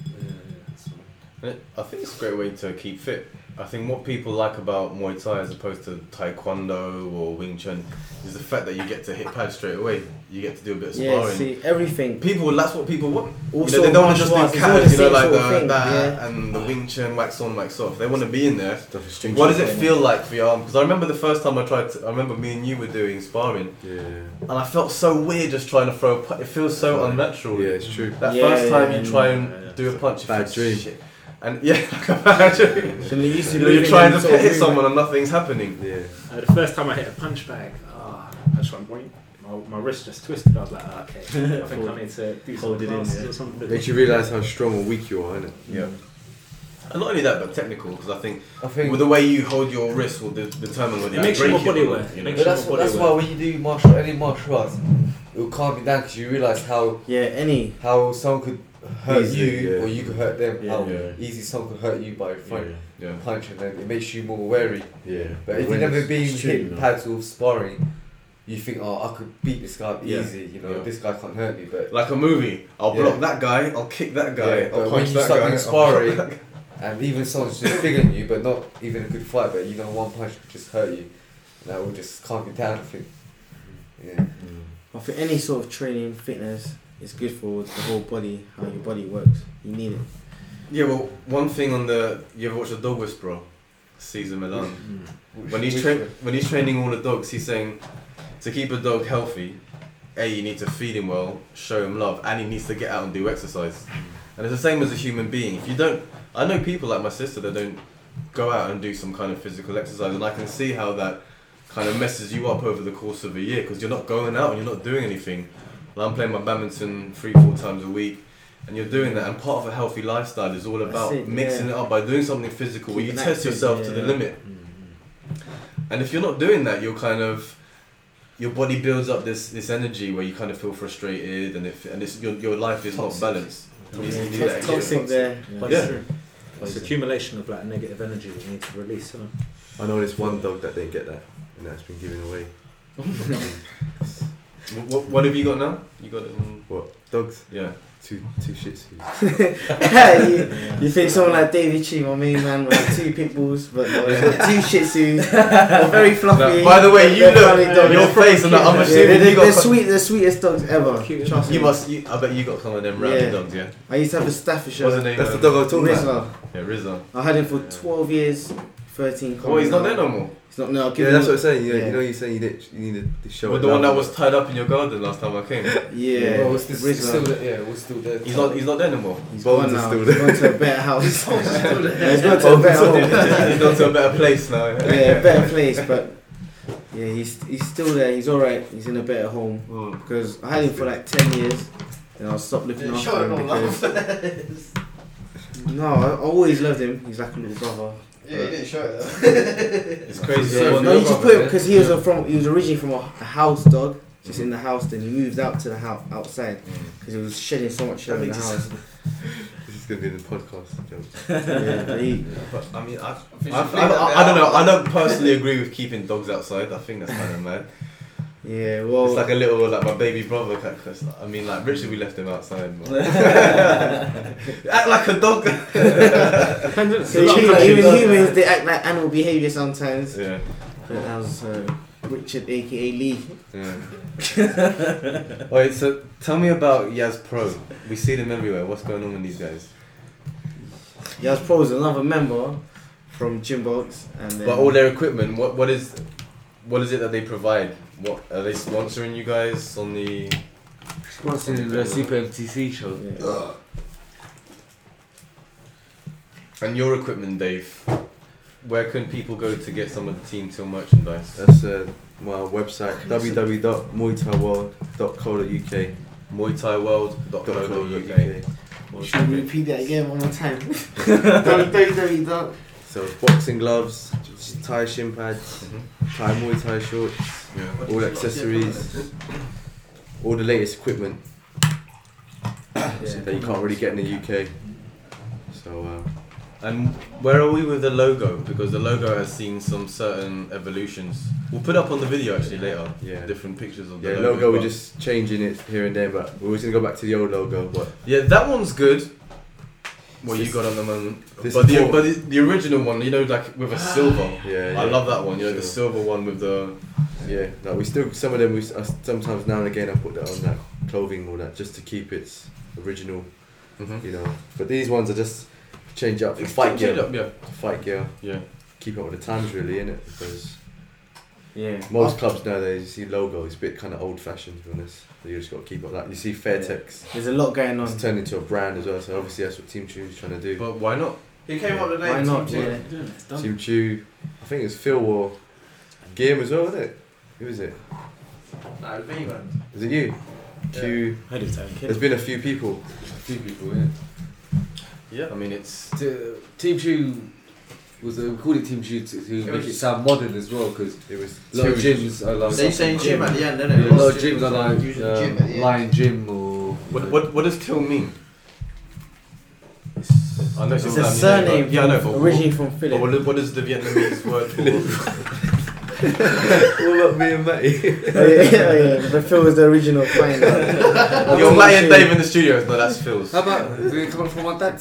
I think it's a great way to keep fit. I think what people like about Muay Thai as opposed to Taekwondo or Wing Chun is the fact that you get to hit pads straight away. You get to do a bit of Yeah, sparring. see everything. That's what people want. Also, they don't want to just martial do arts, CAD, it's all the same like sort of thing, that and the Wing Chun, wax on, wax off. They want to be in there. What What does it feel like for your arm? Because I remember the first time I remember me and you were doing sparring, Yeah. and I felt so weird just trying to throw a punch. It feels so unnatural. Yeah, it's true. That Yeah, first time yeah, you try and yeah. do a punch, you Bad feel dream. shit. And yeah, like a bad dream. So they used to You're moving trying and to sort of hit moving. someone and nothing's happening. Yeah. The first time I hit a punch bag, I just went boing. My wrist just twisted. I was like, okay, I think I need to do Hold it some in, classes yeah. or something. Makes you realise how strong or weak you are, innit? Yeah. And not only that, but technical, because I think I think with the way you hold your wrist will determine whether It you makes you break more it body or aware. not, you It know. makes But that's why when you do any martial arts, it will calm you down because you realise how someone could hurt Easy, you yeah. or you could hurt them. Yeah, how yeah. easy someone could hurt you by front Yeah. punch, and then it makes you more wary. Yeah. But if you've never been It's true, hitting you know. pads or sparring, you think, oh, I could beat this guy up Yeah. easy. You know, Yeah. this guy can't hurt me. But Like a movie, I'll Yeah. block that guy, I'll kick that guy, Yeah, I'll but when punch you that start guy. doing I'll sparring, block that guy. and even someone's just bigger than you, but not even a good fight, but you know one punch could just hurt you. And that will just calm you down, I think. Yeah. I think any sort of training, fitness is good for the whole body, how your body works. You need it. Yeah, well, one thing on the... You ever watch The Dog Whisperer? Cesar Millan. When he's training all the dogs, he's saying to keep a dog healthy, you need to feed him well, show him love, and he needs to get out and do exercise. And it's the same as a human being. If you don't... I know people like my sister that don't go out and do some kind of physical exercise, and I can see how that kind of messes you up over the course of a year, because you're not going out and you're not doing anything. Like I'm playing my badminton 3-4 times a week, and you're doing that, and part of a healthy lifestyle is all about mixing it up by doing something physical where you test yourself to the limit. And if you're not doing that, you're kind of... Your body builds up this energy where you kind of feel frustrated, and your life is not balanced. Toxic there. Yeah. It's accumulation of like negative energy that you need to release. Isn't it? I know this one dog that didn't get that, and that's been given away. What have you got now? You got What? Dogs? Yeah. Two Shih Tzus. You think someone like David Chi, my main man, with 2 pit bulls, but no, 2 Shih Tzus, they're very fluffy. No, by the way, you look your face, and I'm assuming you got the sweetest dogs ever. Trust me. I bet you got some of them rowdy dogs, yeah. I used to have a Staffordshire. What's the name? That's the dog I was talking about. Rizla. Yeah, Rizza. I had him for 12 years, 13. Oh, he's not there no more. He's not. No, Yeah, that's what I'm saying. You know, you're saying you needed to show. But the one that was tied up in your garden last time I came. Yeah. Well, still there. We're still there. He's not there no more. He's Bones gone are now. still He's there. gone to a better house. He's gone to a Oh, better home. he's gone to a better place now. Yeah, a better place, but yeah, he's still there. He's alright. He's in a better home because I had him for like 10 years, and I stopped looking after him because no, I always loved him. He's like a little brother. Yeah, you didn't show it though. It's crazy. So, no, you just put him because he was originally from a house dog, just in the house. Then he moved out to the house outside because he was shedding so much hair in the house. This is gonna be in the podcast. Yeah, But, I mean, I don't know. I don't personally agree with keeping dogs outside. I think that's kind of mad. yeah, well, It's like a little, like my baby brother. Cause, I mean, like Richard, we left him outside. Act like a dog. so even humans they act like animal behaviour sometimes. Yeah. But that was Richard, aka Lee. Yeah. Alright, so tell me about Yaz Pro. We see them everywhere. What's going on with these guys? Yaz Pro is another member from Gymbox, and then But all their equipment, what is it that they provide? What are they sponsoring you guys on the? Sponsoring the Super MTC show. Yeah. And your equipment, Dave. Where can people go to get some of the Team Till merchandise? That's my website www.muaythaiworld.co.uk. muaythaiworld.co.uk. Should we repeat that again one more time? www. So it's boxing gloves, Thai shin pads, Thai Muay Thai shorts, all accessories, all the latest equipment that you can't really get in the UK. So And where are we with the logo? Because the logo has seen some certain evolutions. We'll put up on the video actually later. Yeah. Different pictures of the yeah, logo. logo we're but- just changing it here and there, but we're always gonna go back to the old logo. But Yeah, that one's good. What you got on the moment, This but is the original one, you know, like with a silver. yeah, I love that one. You know, the Sure. silver one with the. Yeah, no, we still some of them. Sometimes now and again I put that on that clothing or that just to keep its original, you know. But these ones are just change up for fight gear. Yeah. Fight gear. Yeah. Keep up with the times, really, innit? Because Yeah. most clubs nowadays, you see logo, it's a bit kind of old-fashioned, to be honest. So you just got to keep up that. You see Fairtex, There's a lot going on. it's turned into a brand as well. So obviously that's what Team Chew is trying to do. But why not? Who came up with the name? Why not? Team Yeah. Chew? Team Chew, I think it's Phil or Game as well, wasn't it? Who is it? No, it was me, man. Is it you? Yeah. Q. I did tell There's been a few people. Yeah. I mean, it's. Team Chew was we called it Team Chew to make it sound modern as well because It was a lot of Chew. gyms are like They saying gym at the end, yeah, didn't it? a lot of gyms are like Using gym at the end. Lion Gym or What does Till mean? I know It's some a Vietnamese surname name, but- Yeah, I know. But originally from but Philip. what is the Vietnamese word for? What about me and Matty? yeah. But Phil was the original finder. You're Matty and Dave in the studios. No, that's Phil's. How about did it come up from my dad?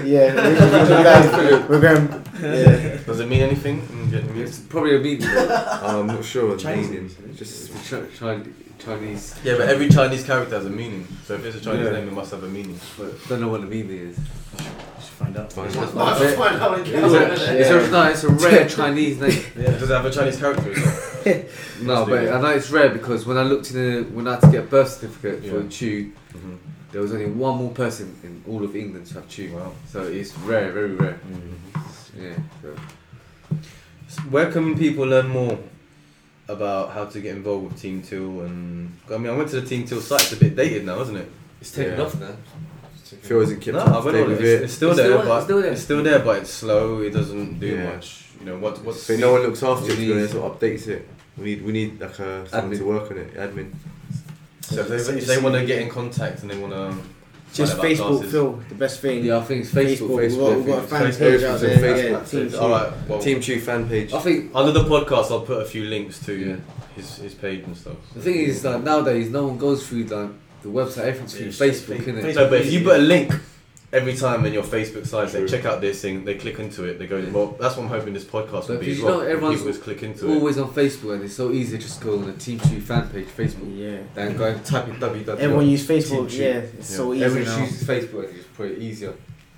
yeah, we're going. Yeah. Does it mean anything in Vietnamese? It's probably a meaning. I'm not sure. Chinese. Just Chinese. Yeah, but every Chinese character has a meaning. So if it's a Chinese Yeah. name, it must have a meaning. But don't know what the meaning is. Find out. Fine. Let's find out in It's a rare Chinese name. Does it have a Chinese character? As well? No, but I know it's rare because when I looked when I had to get a birth certificate for Yeah. Chew, there was only one more person in all of England to have Chew. Wow. So it's rare, very rare. Yeah. So. Where can people learn more about how to get involved with Team Till? And I mean, I went to the Team Till site. It's a bit dated now, isn't it? It's taken Yeah. off now. Phil hasn't kept No, up I to went date on it. with It's still It's there, still- but it's still there. it's still there, but it's slow. It doesn't do Yeah. much. You know what's So no one looks after it, We to be need- honest, or updates it. We need like someone Admin. to work on it, admin. So if they want to get in contact and they want to Just Facebook, Phil, the best thing. Yeah, I think it's Facebook. We've got a fan Facebook, page out Facebook, there. Facebook. Yeah, Team All right. Well, Team Chew fan page. I think under the podcast, I'll put a few links to Yeah. his page and stuff. the thing is like nowadays no one goes through like the website. Everything's through Yeah, it's Facebook, just isn't it? No, but if you put a link every time in your Facebook site, say True. check out this thing, they click into it, they go, well, that's what I'm hoping this podcast will But be as you well. know, everyone's People just click into it. Always on Facebook, and it's so easy to just go on the Team Chew fan page, Facebook, Yeah. and go and type in www. Everyone use Facebook. Team Chew. Yeah, it's so easy Everyone now. uses Facebook, and it's probably easier.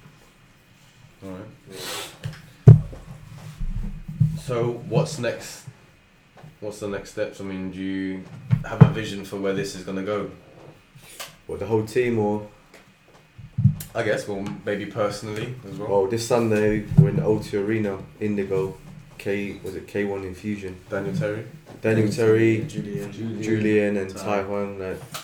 Alright. So what's next? What's the next steps? I mean, do you have a vision for where this is going to go? What, the whole team or? I guess, well, maybe personally as well. Well, this Sunday we're in the O2 Arena, Indigo, K1 Infusion. Daniel Terry. Daniel Terry, Julian. Julian and Tai. Tai Huang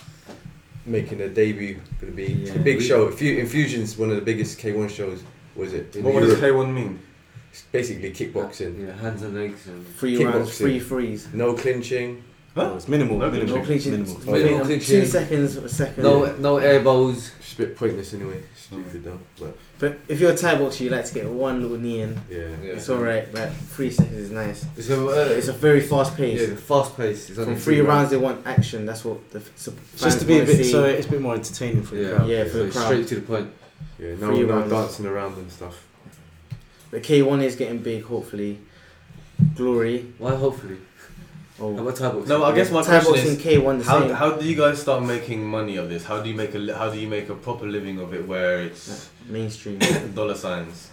making their debut. Gonna be it's a Yeah. big show. Infusion's one of the biggest K1 shows. Was it? in What does Europe. K1 mean? It's basically kickboxing. Yeah, hands and legs. And Free rounds, Kickboxing. free frees. No clinching. Oh, it's minimal. No minimal. No clinching. Minimal. Minimal clinching. 2 seconds, a second. no elbows. It's a bit pointless anyway. Stupid though. But But if you're a Thai boxer, you like to get one little knee in. yeah. Yeah. It's alright, but 3 seconds is nice. It's It's a very fast pace. yeah, fast pace. It's only From 3 rounds, they want action. That's what the Just to be a bit, so it's a bit more entertaining for the Yeah, crowd. Yeah, for the crowd. straight to the point. Yeah. Free No rounds. dancing around and stuff. But K1 is getting big, hopefully. Glory. Why? Hopefully. Oh. How about Thai boxing? No, I guess my Thai question boxing is, K1 the same. how do you guys start making money of this? How do you make a proper living of it where it's Mainstream. dollar signs?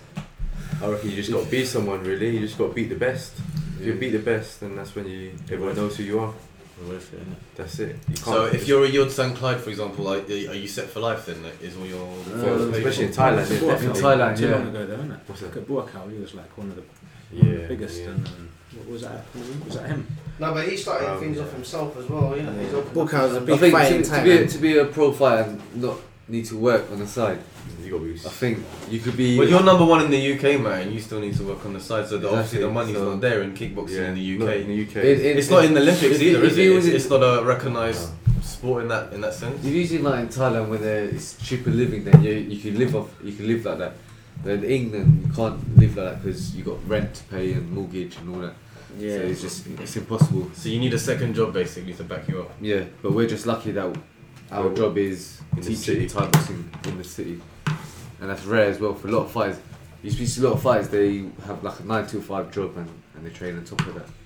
I reckon you just got to beat someone really. You just got to beat the best. If you Yeah. beat the best, then that's when everyone knows who you are. Worth it, innit? That's it. You can't. So if you're a Yod San Clyde, for example, are you set for life then? Like, is all your especially in Thailand, It's it's Buakaw. definitely. Thailand, Too yeah. long ago, though, isn't it? What's that? Look at Buakaw. He was like one of the Yeah. biggest. yeah. And what was that? Was that him? No, but he started things off himself as well, you know. He's opened up Buakaw's a his big I think fight in Thailand. to be a pro fighter and not need to work on the side. You got to be. I think you could be. Well, you're number one in the UK, man. You still need to work on the side, so that Exactly, obviously the money's so- not there in kickboxing in the UK. Not in the UK. It's not in the Olympics if either, if is he it? was in- It's not a recognised sport in that sense. If you see like in Thailand where it's cheaper living, then you can live like that. But in England, you can't live like that because you got rent to pay and mortgage and all that. Yeah. So it's impossible. So you need a second job basically to back you up. Yeah, but we're just lucky that our job is in the city. teaching Thai boxing in the city, and that's rare as well for a lot of fighters. You speak to a lot of fighters, they have like a 9 to 5 job and they train on top of that.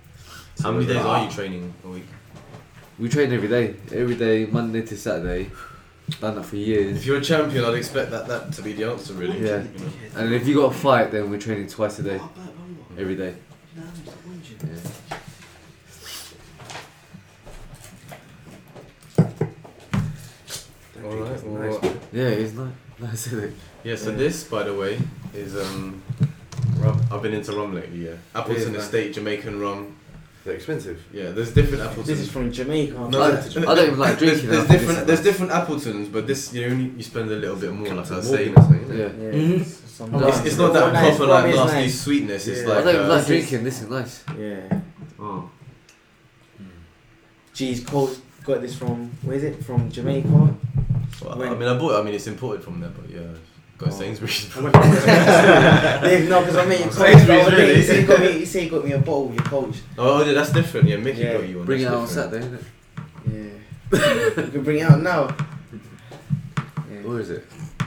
How many days are you training a week? We train every day, Monday to Saturday. Done that for years. If you're a champion, I'd expect that to be the answer, really. Yeah. You know? And if you got a fight, then we're training twice a day, every day. Yeah. All right. Well, Yeah, it's nice, isn't it? yeah. So this, by the way, is rum. I've been into rum lately. Yeah. Appleton Yeah. Estate Jamaican rum. They're expensive. Yeah. There's different Appletons. This is from Jamaica. No, I don't even like drinking. There's after different. this. There's different Appletons, but this you spend a little bit more, like I was saying. Yeah. Yeah. Some No, It's not that nice, proper rum like is nasty nice. sweetness. It's Yeah. like I don't even like this is- drinking. This is nice. Yeah. Oh. G's Cole got this from, where is it? From Jamaica. well, I when- mean, I bought. I mean, it's imported from there, but yeah. Got Sainsbury's. No, because I met your coach. Sainsbury's, really? He said he got me a bottle with your coach. Oh, yeah, that's different. Yeah, Mickey Yeah. got you one. Bring it that's out on different. Saturday, innit? Yeah. You can bring it out now. Yeah. Or is it?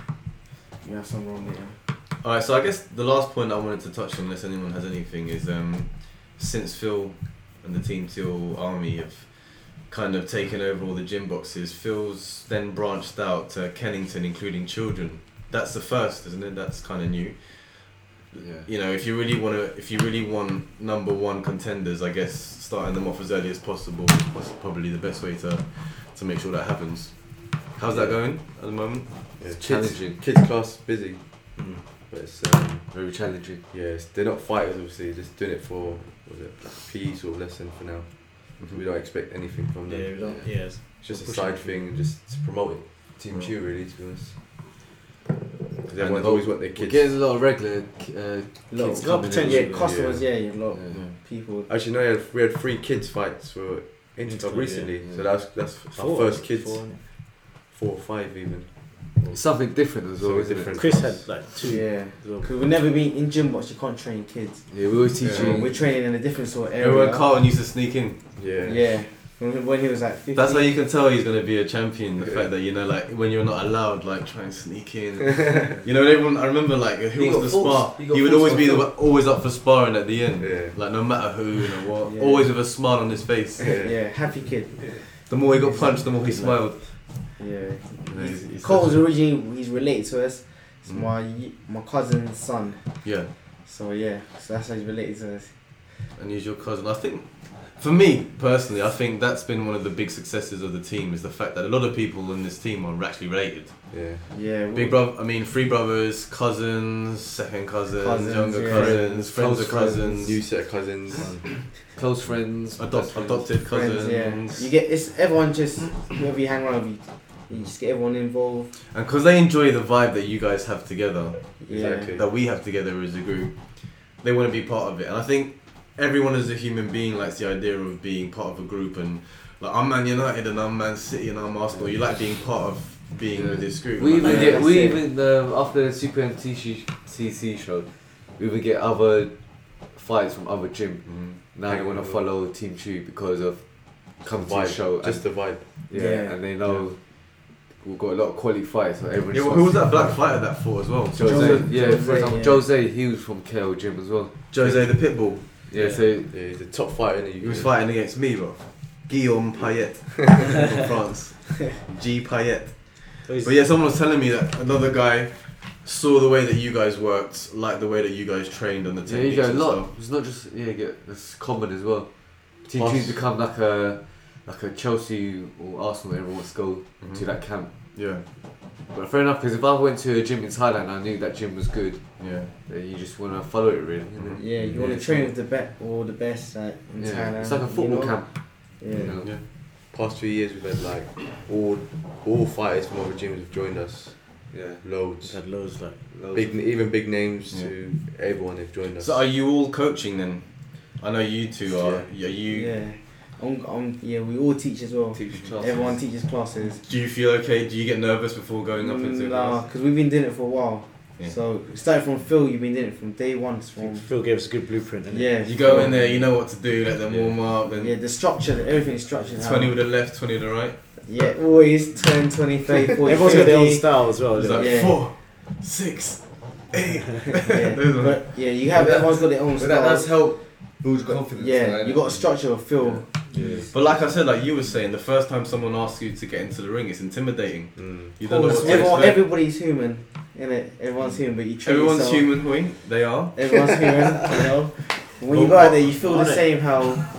You have some wrong there. Alright, so I guess the last point I wanted to touch on, unless anyone has anything, is since Phil and the Team Teal Army have kind of taken over all the gym boxes, Phil's then branched out to Kennington, including children. That's the first, isn't it? That's kind of new. Yeah. You know, if you really want number one contenders, I guess starting them off as early as possible is probably the best way to make sure that happens. How's that going at the moment? Yeah, Challenging. Kids class is busy, but it's Very challenging. they're not fighters obviously. They're just doing it for like a PE sort of lesson for now. We don't expect anything from them. Yeah, we don't. Yeah. It's just a side thing, and just to promote it. Team Chew really, to be honest. Because everyone's always want their We're kids. getting a lot of regular Lot kids of coming in. potential customers, yeah, a lot of Yeah. people. Actually, no, we had 3 kids fights for Interclub recently, yeah. so that's our first kids. 4 or 5 even. It's something different as well, Something isn't different. Chris had like 2. Yeah, because we've never been in gym box. You can't train kids. it? Yeah, we always teach Yeah. you. We're training in a different sort of Remember when area. Carlton used to sneak in? Yeah. Yeah, when he was like 15. That's how you can tell he's going to be a champion. The Yeah. fact that, you know, like when you're not allowed, like try and sneak in. You know, everyone. I remember like who He wants got to spar. forced. He got He would forced always on be film. always up for sparring at the end. Yeah. Like no matter who, you know what, Yeah. always with a smile on his face. Yeah, happy kid. The more he got punched, the more he smiled. Yeah. You know, he's Cole's such a- originally he's related to us. It's Mm. my cousin's son. Yeah, So yeah, so that's how he's related to us. and he's your cousin. I think, for me personally, I think that's been one of the big successes of the team is the fact that a lot of people in this team are actually related. Yeah. Yeah. Big brother, I mean, 3 brothers, cousins, second cousins, Cousins, younger yeah. cousins, friends of Close cousins, New set of cousins. Close friends. best friends. adopted friends, cousins. yeah. You get it's everyone just whoever you hang around with, you just get everyone involved. And because they enjoy the vibe that you guys have together, Yeah. Exactly. that we have together as a group, they want to be part of it. And I think everyone as a human being likes the idea of being part of a group. And like I'm Man United and I'm Man City and I'm Arsenal. You like being part of being Yeah. with this group. We Like, even Yeah, get that's we it. even after the Super MTC show, we even get other fights from other gym. Now they want to follow Team Chew because of come to the Vibe. show. Just the vibe. yeah, Yeah. and they know we've got a lot of quality fights. So everyone yeah, just well, who was wants that to- black fighter that for as well? Jose, yeah, Jose, for example, yeah. Jose, he was from KO Gym as well. Jose the Pitbull. Yeah, Yeah. so Yeah, he's the top fighter in the UK. He was fighting against me, bro. Guillaume Payet from France. G Payet. But yeah, someone was telling me that another guy saw the way that you guys worked, liked the way that you guys trained and the yeah, you techniques get a and lot. stuff. It's not just you get it's common as well. Team Plus- Chew's become like a Chelsea or Arsenal. Everyone wants to go Mhm. to that camp. Yeah, But fair enough, because if I went to a gym in Thailand, I knew that gym was good. yeah. Then you just want to follow it, really. Mhm. Yeah, you want to train with the best or the best in Yeah, Thailand. it's like a football you know? camp. Yeah. You know? Yeah. Past 2 years we've had like all fighters from other gyms have joined us. Yeah. Loads. Had loads like. Even big names Yeah. to everyone have joined us. So are you all coaching then? I know you two are. Yeah. You. Yeah. Yeah, we all teach as well. Teach classes. Everyone teaches classes. Do you feel okay? Do you get nervous before going up into Nah, class? because we've been doing it for a while. Yeah. So starting from Phil, you've been doing it from day one. It's from Phil gave us a good blueprint. Didn't yeah. You go in there, you know what to do. Let them Yeah. warm up. Then Yeah, the structure, everything's structured. 20 with the left, 20 with the right. Yeah, always 10, 20, 30, 40, Everyone's got their own 50. style as well. It's isn't like it? Yeah. 4, 6, 8. Yeah, Those are- but yeah, you have everyone's got their own But style. that does help build confidence. Yeah, right? you got a structure of Phil. But like I said, like you were saying, the first time someone asks you to get into the ring, it's intimidating. You don't know what to expect. Everybody's human, innit? Everyone's human, but you train Everyone's yourself. human, Hui. They are. Everyone's human, you know. When you go out there, you feel the same. How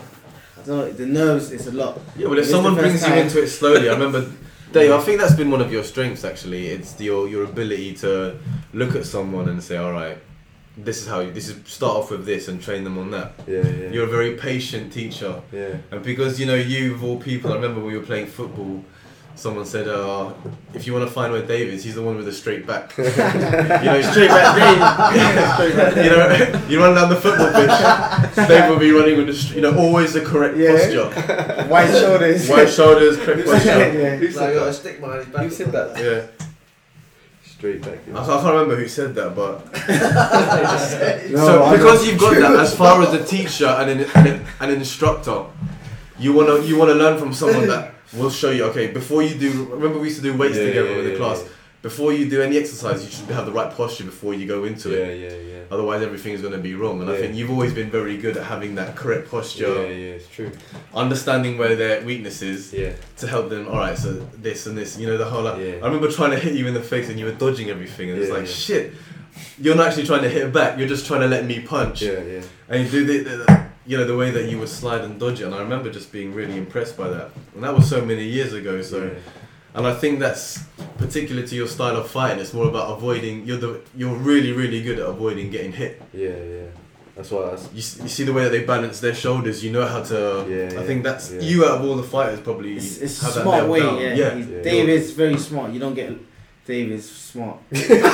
I don't know, the nerves, it's a lot. Yeah, but if It's someone the first brings you time. into it slowly, I remember, Dave, I think that's been one of your strengths actually. It's your ability to look at someone and say, all right, this is start off with this and train them on that. Yeah, yeah. You're a very patient teacher. Yeah. And because, you know, you of all people, I remember when we were playing football, someone said, if you want to find where Dave is, he's the one with a straight back. You know, straight back Dave. You know, you run down the football pitch, Dave will be running with always the correct posture. Wide shoulders. Wide shoulders, correct posture. Yeah. He's like, got a stick behind his back. Who said that? Yeah. straight back. I can't remember who said that, but No, so I because know. you've got that as far as a teacher and an instructor, you wanna learn from someone that will show you. Okay, before you do, remember we used to do weights together with the class. Yeah. Before you do any exercise, you should have the right posture before you go into it. Yeah. Otherwise, everything is going to be wrong. And I Yeah. think you've always been very good at having that correct posture, Yeah, it's true. understanding where their weaknesses Yeah. to help them. All right, so this and this. You know the whole. Like, Yeah. I remember trying to hit you in the face and you were dodging everything, and it's Yeah, like yeah. shit. You're not actually trying to hit it back. You're just trying to let me punch. Yeah. And you do the way that you would slide and dodge it. And I remember just being really impressed by that. And that was so many years ago. So. Yeah. And I think that's particular to your style of fighting. It's more about avoiding. You're really, really good at avoiding getting hit. Yeah. That's why. You see the way that they balance their shoulders. You know how to. Yeah, I think that's yeah. you out of all the fighters probably. It's a have that smart nailed way, down. yeah. Yeah. David's very smart. You don't get David's smart. You said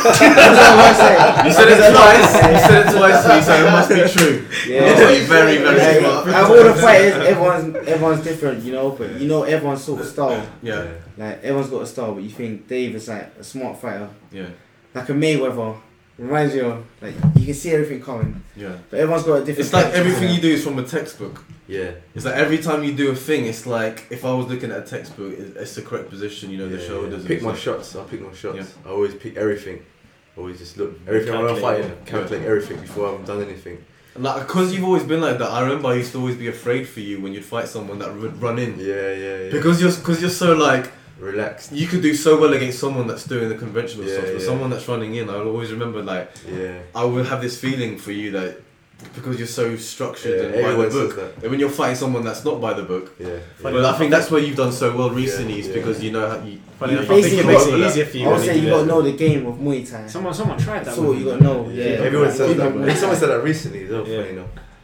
it twice. You said it twice. So it must be true. Yeah. You're very, very smart. Out of all the fighters, everyone's different, you know. But you know, everyone's sort of style. Yeah. Like everyone's got a style, but you think Dave is like a smart fighter, Yeah. like a Mayweather. Reminds you of like you can see everything coming, Yeah. but everyone's got a different. It's like tactic, everything know. you do is from a textbook. Yeah. It's like every time you do a thing, it's like if I was looking at a textbook, it's the correct position. You know, the shoulders. Pick and my stuff. shots. I pick my shots. Yeah. I always pick everything. Always just look everything when I'm Calculate, fighting. Calculate everything before I haven't done anything. Like, because you've always been like that. I remember I used to always be afraid for you when you'd fight someone that would run in. Yeah. Because you're so like relaxed. you could do so well against someone that's doing the conventional Yeah, stuff, but yeah. someone that's running in, I will always remember like Yeah. I would have this feeling for you that because you're so structured Yeah, and by the everyone says book, that. and when you're fighting someone that's not by the book. Yeah. But I think that's where you've done so well recently, is Yeah. because you know how you. Funny enough, you I think it basically makes got it that. easier for you. I would when say you you do gotta that. know the game of Muay Thai. Someone tried that. That's with all me. you gotta know. Yeah. Everyone says that. Yeah. Someone said that recently as well. Yeah. Funny enough.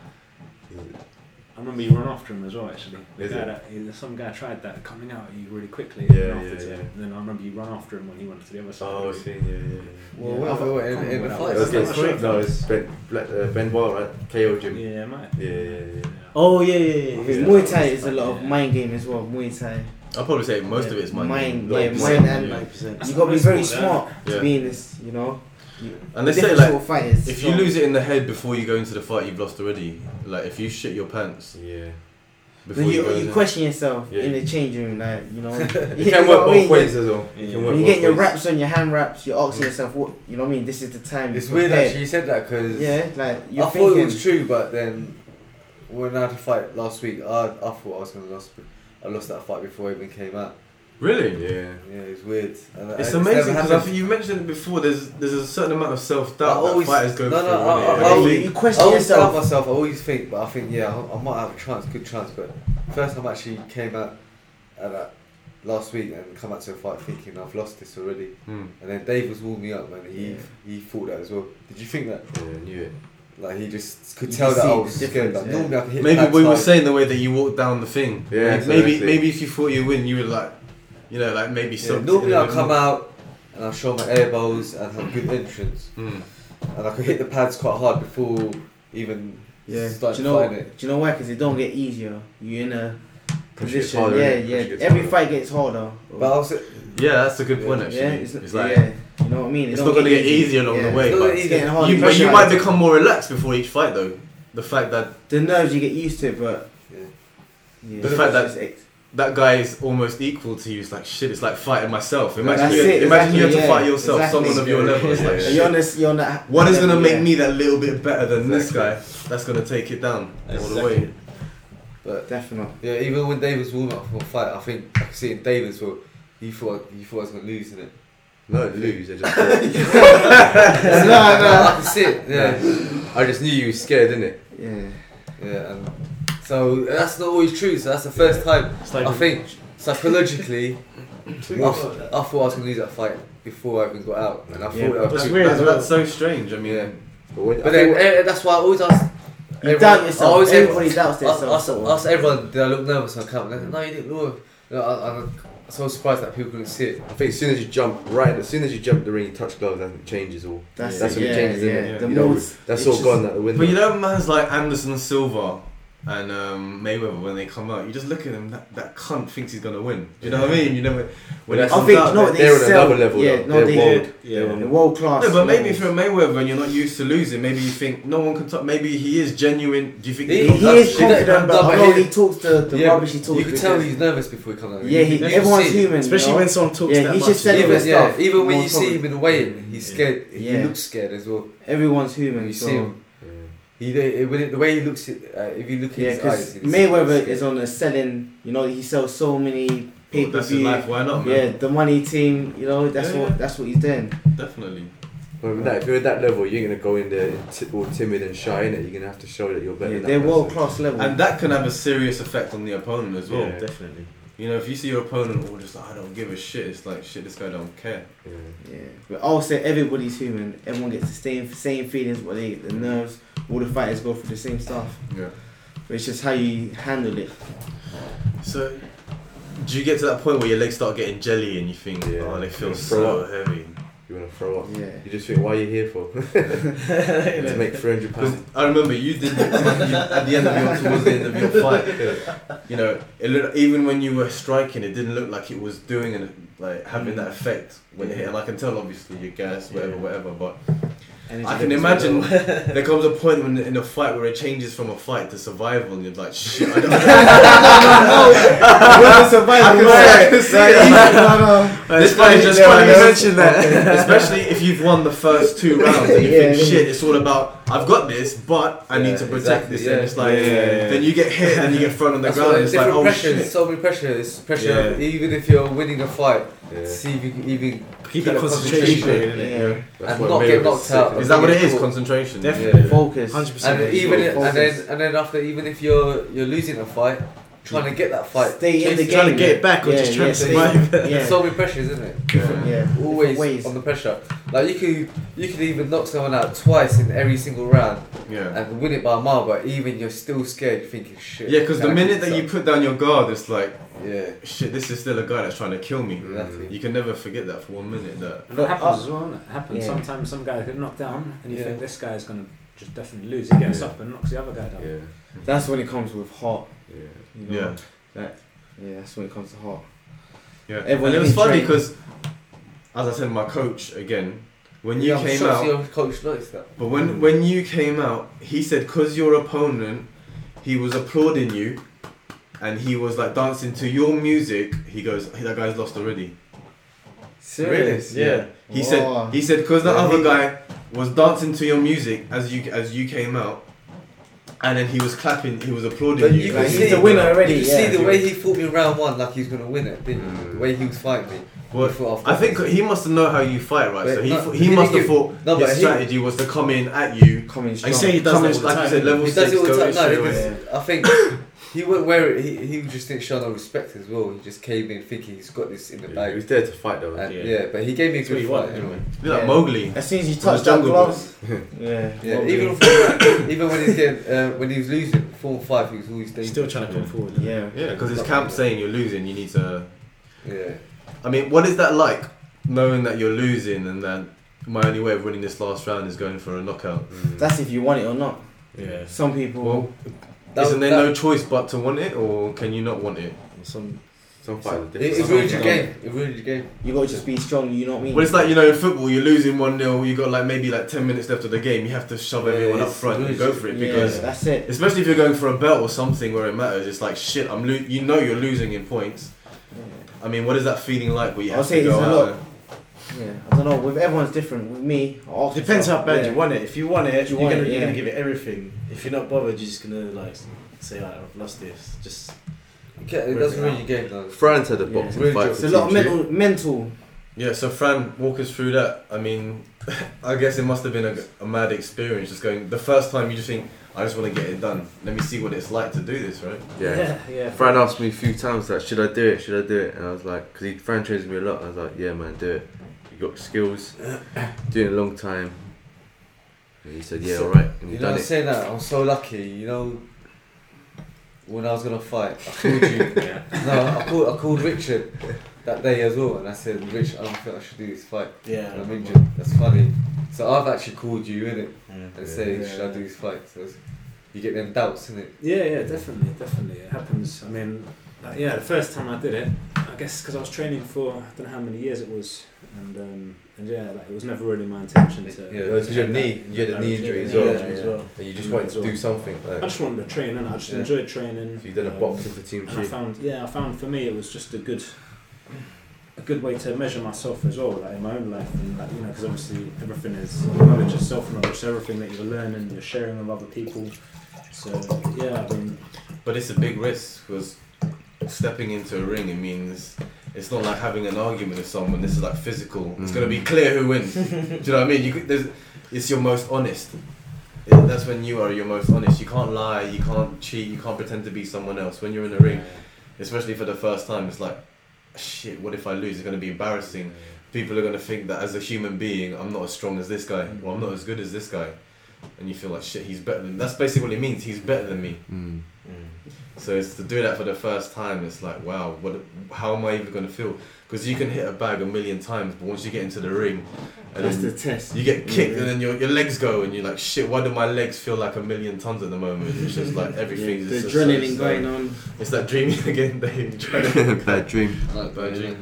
I remember you run after him as well. Actually, Is it? some guy tried that coming out at you really quickly. Yeah, and after yeah. And then I remember you run after him when he went to the other side. Oh, I see. Yeah. Well, Yeah. I thought in the That fight. was- Okay, Sure. no, it's Ben Wild, right? KO Jim. Yeah, mate. Yeah. Oh yeah. Because Yeah. Muay Thai is a lot of mind game as well. Muay Thai. I'll probably say most of it's mind. Mind, Like, yeah, mind and yeah. 9%. you gotta be very That's smart Yeah. to be in this. You know. And they say Different like sort of fighters. if you lose it in the head before you go into the fight, you've lost already. Like if you shit your pants Yeah. before Then you go you in. question yourself Yeah. in the change room, like you know. You can work both ways as well. You Yeah. can work When you both get your ways. wraps on your hand wraps, you're asking yourself, what you know what I mean? This is the time. It's you're weird prepared. actually you said that because Yeah, like I you're thought thinking. it was true, but then when I had to fight last week, I thought I was gonna lose. I lost that fight before it even came out. Really? Yeah. Yeah, it's weird. And It's never amazing because happened. you mentioned it before. There's a certain amount of self I doubt that always- fighters go no, through. no, innit? I- And they you think- I question always doubt yourself. myself. I always think, but I think, yeah, I might have a chance, good chance. But first time I actually came out at that last week and come out to a fight thinking I've lost this already. Hmm. And then Dave was warming me up, man. He thought that as well. Did you think that? Yeah, I knew it. Like he just could You tell can that I see was the scared. Like, difference, yeah. normally I can hit Maybe pads we were hard. saying the way that you walked down the thing. Yeah, Maybe exactly. if you thought you win, you would like, you know, like maybe Yeah, something. normally I'll come out and I'll show my elbows and have good entrance. Mm. And I could hit the pads quite hard before even Yeah. Do starting you know? fighting it. Do you know why? Because it don't get easier. You're in a Push gets position. harder, Yeah, innit? Push yeah. gets Every harder. fight gets harder. But I was, Yeah, that's a good point actually. Yeah, it's like yeah. You know what I mean? It it's don't not going to get easy. easier along Yeah. the way, It's not but easy. It's getting harder. you, but you might become more relaxed before each fight though. The fact that The nerves you get used to it, but Yeah. yeah, The fact that- it's just that guy is almost equal to you, it's like shit. It's like fighting myself. Imagine That's you, it, imagine you have to exactly, fight yeah, yourself, exactly. someone of your level. It's like Yeah. shit. you're on that. What is gonna make yeah. me that little bit better than this Exactly. guy? That's gonna take it down all the way. but Definitely. yeah, even when Dave was warming up for a fight, I think I could see it in David's fault. He thought I was gonna lose, innit? No, lose. I just. I can see it. Yeah, I just knew you were scared, didn't Yeah. yeah, and so that's not always true. So that's the first time I think psychologically, I thought I was gonna lose that fight before I even got out, and I thought Yeah, that was That's weird as well. That's so strange. I mean, Yeah. But But then that's why I always ask. You doubt yourself. I always say- Everybody doubts themselves. Ask everyone, did I look nervous on camera? No, you didn't look. I'm so surprised that people couldn't see it. I think as soon as you jump the ring, you touch gloves, and it changes all. That's That's it, when it yeah, changes, isn't yeah. it? The You know, moods. that's it's all just- gone out the window. but you know, man's like Anderson Silva. and Mayweather, when they come out, you just look at him. That cunt thinks he's gonna win. Do you know what I mean? You know when it I comes think out, they're on another level. Yeah, though. no, They're they world. they're world class. No, but maybe if you're Mayweather and you're not used to losing, maybe you think no one can talk. Maybe he is genuine. Do you think He comes out is shit? confident, but but I know he- he talks the rubbish he talks. You can tell because- he's nervous before he comes out. Yeah, You can everyone's see it. human. Especially you know? when someone talks Yeah, that he's much. just saying Even, this stuff. even when more you see him in the weigh-in, he's scared. He Yeah. looks scared as well. Everyone's human. You so. see him. The way he looks, if you look at Yeah, his because eyes, he's Mayweather scared. is on a selling. You know, he sells so many Well, pay per that's his view. life. Why not, man? Yeah, the money team. You know, that's Yeah, what he's doing. Definitely. But with that, if you're at that level, you're gonna go in there all timid and shy, innit? You're gonna have to show that you're better. Yeah, than they're that world person. class level. And that can have a serious effect on the opponent as well. Yeah. Definitely. You know, if you see your opponent all just like, I don't give a shit, it's like, shit, this guy don't care. Yeah. Yeah, but I'll say everybody's human. Everyone gets the same feelings, but they get the nerves. All the fighters go through the same stuff. Yeah. But it's just how you handle it. So, do you get to that point where your legs start getting jelly and you think, Yeah. oh, they feel You so throw up. heavy? You wanna throw up. Yeah. You just think, why are you here for? To make £300. Because I remember you did at the end of towards the end of your fight. You know, it looked, even when you were striking, it didn't look like it was doing having that effect when it hit. And I can tell, obviously, your gas, whatever. But I can imagine there comes a point when in a fight where it changes from a fight to survival, and you're like, shit. I can see it. This fight is just funny you mentioned that. Especially if you've won the first 2 rounds and you think, shit, it's all about, I've got this, but I need to protect this. And it's like, then you get hit and you get thrown on the ground. And it's like, oh pressure. shit. So many pressure. It's pressure. Even if you're winning a fight, to see if you can even Keep get that a concentration. Yeah. and not get knocked out. Is that what it is? Concentration? Definitely. Yeah. Focus. 100%. And even focus. and then after, even if you're losing a fight, trying to get that fight, Stay in the game. Trying to get it back or just trying to survive. Yeah. so many pressures, isn't it? Yeah. Always ways. on the pressure. Like you could even knock someone out twice in every single round Yeah. and win it by a mile, but even you're still scared. You're thinking shit. Yeah, because the can I minute keep that you this put down your guard, it's like, up? Yeah. shit, this is still a guy that's trying to kill me. Exactly. You can never forget that for 1 minute. That And that happens as well, doesn't it? It happens. Yeah. Sometimes some guy get knocked down and you Yeah. think this guy's going to just definitely lose. He gets up and knocks the other guy down. Yeah. That's when it comes with heart. Yeah. You know? Yeah. Yeah, that's when it comes to heart. Yeah, Everyone and it was can funny train. because, as I said, my coach again, when you Yeah, I'm came shocked out, your coach noticed that. but when you came out, he said because your opponent, he was applauding you, and he was like dancing to your music. He goes, hey, that guy's lost already. Serious? Yeah. He Wow. said because the Yeah, other he- guy was dancing to your music as you came out, and then he was clapping, he was applauding But you. you Like, can he's see the winner already. You can yeah. see the way he fought me round one, like he was gonna win it. Didn't you? The way he was fighting me. Well, He fought after I think this. he must have known how you fight, right? But So no, he he must have didn't thought no, but his he- strategy was to come in at you. Coming strong. I say he does Come that in, all the like time. you said, level He does 6 it all the go time. No, straight away. because I think he wouldn't wear it. He just didn't show no respect as well. He just came in thinking he's got this in the He bag. was there to fight though. And, Yeah. yeah, but he gave me a That's what good he fight wanted, anyway. Be like Yeah. Mowgli. As soon as you From touch the that Jungle gloves, yeah. Yeah, Mowgli. even when he's getting when he was losing 4-5, he was always dangerous. Still trying to come forward. Yeah. Yeah, because his camp's saying you're losing, you need to. Yeah. I mean, what is that like? Knowing that you're losing and that my only way of winning this last round is going for a knockout. That's if you want it or not. Yeah. Some people. Well, That- isn't there that- no choice but to want it, or can you not want it? Some Some fighters are It different. ruined your game. It ruined your game. you gotta just be strong. You know what I mean? Well, it's like, you know, in football, you're losing 1-0, you got like maybe like 10 minutes left of the game, you have to shove Yeah, everyone up it's front and go for it yeah, because, that's it. especially if you're going for a belt or something where it matters, it's like shit. You know you're losing in points. I mean, what is that feeling like where you I'll have say to it's go a out? lot. and- Yeah, I don't know. With everyone's different. With me, I ask depends how myself, bad yeah. you want it. If you want it, You you're want gonna it, you're gonna yeah. give it everything. If you're not bothered, you're just gonna like say, like, I've lost this. Just Okay, it doesn't ruin your game though. Fran's had a Yeah. boxing Really fight just- for It's a lot of TG. mental. Yeah, so Fran, walk us through that. I mean, I guess it must have been a mad experience just going, the first time you just think, I just want to get it done. Let me see what it's like to do this, right? Yeah. yeah. Fran asked me a few times like, should I do it? Should I do it? And I was like, because Fran trains me a lot. I was like, yeah, man, do it. You got skills, doing it a long time. And he said, yeah, So, all right, and You you've know, done I'm it. saying that I'm so lucky. You know, when I was gonna fight, I called you. No, I called Richard that day as well, and I said, Rich, I don't think I should do this fight. Yeah. And I'm injured. That's funny. So I've actually called you in it and said, Yeah. should I do this fight? So you get them doubts, innit? Yeah, definitely. It happens. I mean, the first time I did it, I guess because I was training for I don't know how many years it was, and yeah, like it was never really my intention to. Yeah, because you had a knee injury as well, and you just wanted to do something. I just wanted to train, and I just enjoyed training. So you did a boxing for Team G. I found for me it was just a good way to measure myself as well, like in my own life, and like, you know, because obviously everything is knowledge is self-knowledge, so everything that you're learning, you're sharing with other people. So yeah, I mean, but it's a big risk because stepping into a ring, it means it's not like having an argument with someone. This is like physical. It's gonna be clear who wins. Do you know what I mean? It's your most honest. That's when you are your most honest. You can't lie. You can't cheat. You can't pretend to be someone else. When you're in the ring, especially for the first time, it's like, shit, what if I lose? It's going to be embarrassing. People are going to think that as a human being, I'm not as strong as this guy, or I'm not as good as this guy. And you feel like, shit, he's better than me. That's basically what it means, he's better than me. So it's to do that for the first time, it's like, wow, how am I even going to feel? Because you can hit a bag 1,000,000 times, but once you get into the ring, and that's the test. You get kicked, and then your legs go, and you're like, shit, why do my legs feel like 1,000,000 tons at the moment? It's just like everything's the adrenaline going on. It's that dreaming again, Dave. Bad dream. Bad dream.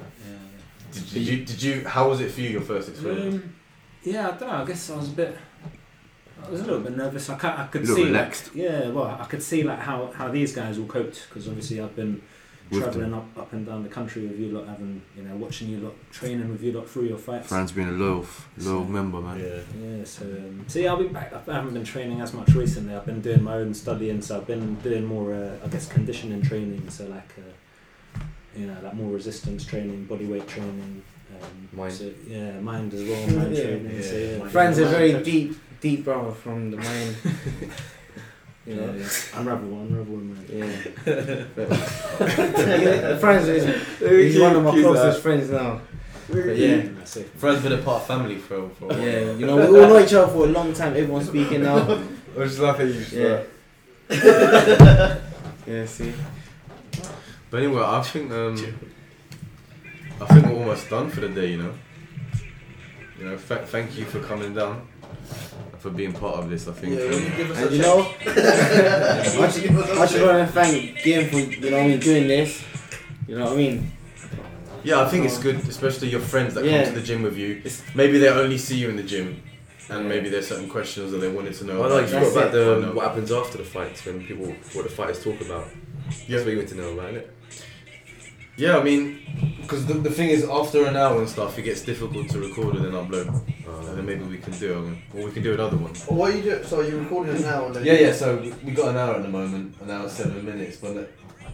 Did you? How was it for you? Your first experience? Yeah, I don't know. I guess I was a little bit nervous. I could see relaxed. I could see like how these guys all coped, because obviously I've been travelling up and down the country with you lot, having, you know, watching you lot, training with you lot through your fights. Fran's been a loyal member, man. Yeah. So I'll be back. I haven't been training as much recently. I've been doing my own studying, so I've been doing more, I guess, conditioning training. So like, you know, like more resistance training, body weight training. Mind. So, mind as well. Mind training. Yeah. So, Fran's a very deep brother from the mind. You know, unravel man. Fran's he's one of my closest friends now. But Fran's been a part of family for a while. Yeah, you know, we all know each other for a long time. Everyone's speaking now. I just laugh at you. Yeah, see. But anyway, I think we're almost done for the day. You know, thank you for coming down, for being part of this. I think. And you know, I should want to thank Guillaume for, you know what I mean, doing this. You know what I mean? Yeah, I think it's good, especially your friends that come to the gym with you. Maybe they only see you in the gym, and maybe there's certain questions that they wanted to know. I know you forgot about what happens after the fights, when what the fighters talk about. That's what you want to know about it. Yeah, I mean, because the thing is, after an hour and stuff, it gets difficult to record and then upload. And then maybe we can do it, or we can do another one. Well, what are you doing? So you're recording an hour? Then Yeah. So we got an hour at the moment, an hour 7 minutes, but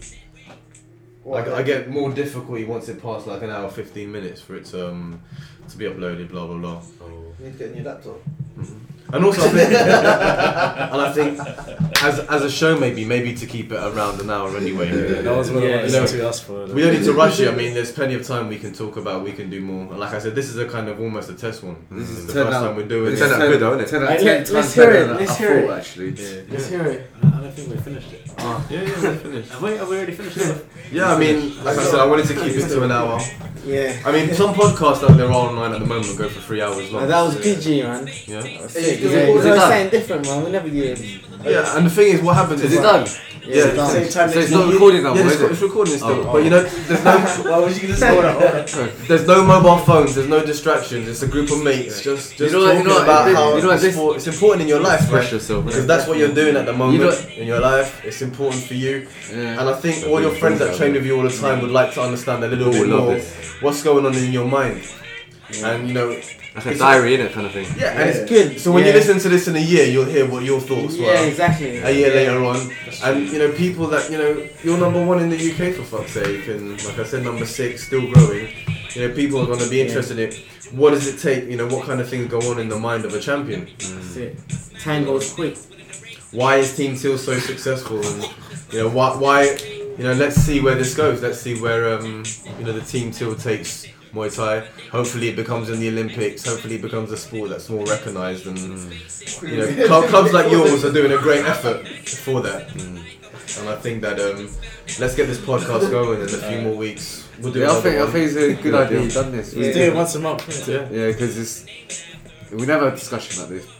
I get more difficulty once it passes like an hour 15 minutes for it to be uploaded. Blah blah blah. You need to get a new laptop. And also, I think as a show, maybe to keep it around an hour anyway. That was what I wanted to ask for. We don't need to rush it. I mean, there's plenty of time we can talk about. We can do more. And like I said, this is a kind of almost a test one. This is the first time we're doing it. It's turned out good, though, isn't it? Let's hear it. Let's hear it. Actually. Let's hear it. I don't think we finished it. Yeah, we're finished. Have we already finished it? Yeah, I mean, like I said, I wanted to keep it to an hour. Yeah. I mean, some podcasts that there are online at the moment go for 3 hours long. That was good, G, man. Yeah. It was something different, man. We never did. Yeah, and the thing is, what happens Is it done? Yeah, done. So it's not recording now, is it? it's recording still. But you know, there's no. Why was you gonna say that? There's no mobile phones. There's no distractions. It's a group of mates just talking about how it's important in your life, Express yourself. because that's what you're doing at the moment in your life. It's important for you, and I think all your friends that train with you all the time would like to understand a little bit more what's going on in your mind, and you know. Like a diary, innit, kind of thing. Yeah, and it's good. So when you listen to this in a year, you'll hear what your thoughts were. Yeah, exactly. A year later on, and you know, people that you're number 1 in the UK for fuck's sake, and like I said, number 6, still growing. You know, people are going to be interested in what does it take. You know, what kind of things go on in the mind of a champion. That's it. Time goes quick. Why is Team Till so successful? And you know, why? You know, let's see where this goes. Let's see where the Team Till takes Muay Thai. Hopefully it becomes in the Olympics. Hopefully it becomes a sport that's more recognised, and you know, clubs like yours are doing a great effort for that. And I think that let's get this podcast going in a few more weeks. We'll do I think it's a good idea you've done this. Let's do it once a month. Yeah, because we never had a discussion like this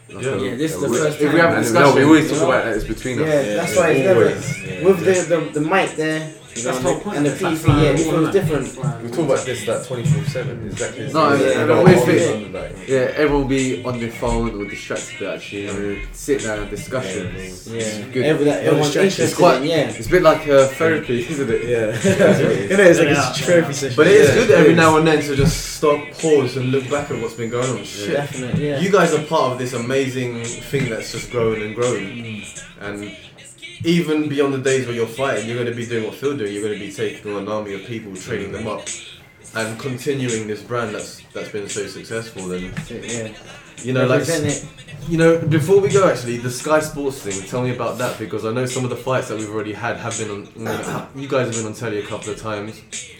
Like Yeah. Yeah, this is the we- first If we have a time. discussion, we always talk about that it's between us. Yeah, that's why it's never Always. with the mic there. You know, That's the whole point. and the It's like PC, yeah, it flying, feels different. We talk about this like 24/7. Exactly. the No, same. yeah, We but don't we're always fit. on, like, Yeah, everyone will be on their phone or distracted. But actually, sit down and discussion. Yeah, Good. Everyone's interested. It's quite. Yeah. It's a bit like therapy, isn't it? Yeah. It's like a therapy session. But it is good every is. now and then to just stop, pause, and look back at what's been going on. Shit. Definitely, yeah. You guys are part of this amazing thing that's just growing and growing. And even beyond the days where you're fighting, you're going to be doing what Phil doing. You're going to be taking on an army of people, training them up, and continuing this brand that's been so successful. And Yeah. you know, like Represent it. you know, before we go, actually, the Sky Sports thing. Tell me about that because I know some of the fights that we've already had have been on. You guys have been on telly a couple of times.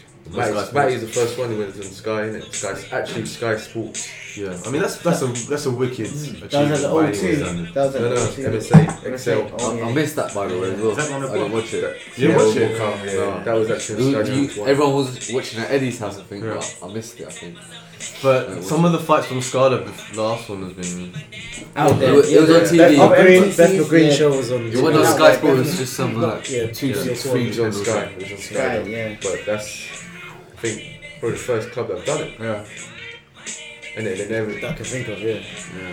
Matty is the first one who went on Sky, innit? Sky Sports. Yeah, I mean that's a wicked achievement. That was at the by any O2. standard. That was at No, the no, O2. MSA, Excel. Oh, yeah. I missed that by the way as well. Is that on the I didn't watch it. You didn't watch it? Yeah, that was actually on Sky Sports 1. Everyone was watching at Eddie's house, I think, Yeah. but I missed it. I think. But some of the fights from Scala, the last one has been. Out there. It was yeah, on the- TV. Beth Beth McGreen, McGreen yeah. show was on. It wasn't on Yeah. Sky Sports. It was just some like Yeah, 2 yeah. 3 It was on channels. Sky. It was on Sky. Sky, yeah. But that's, I think, probably the first club that have done it. Yeah. And then they never, I can think of, yeah.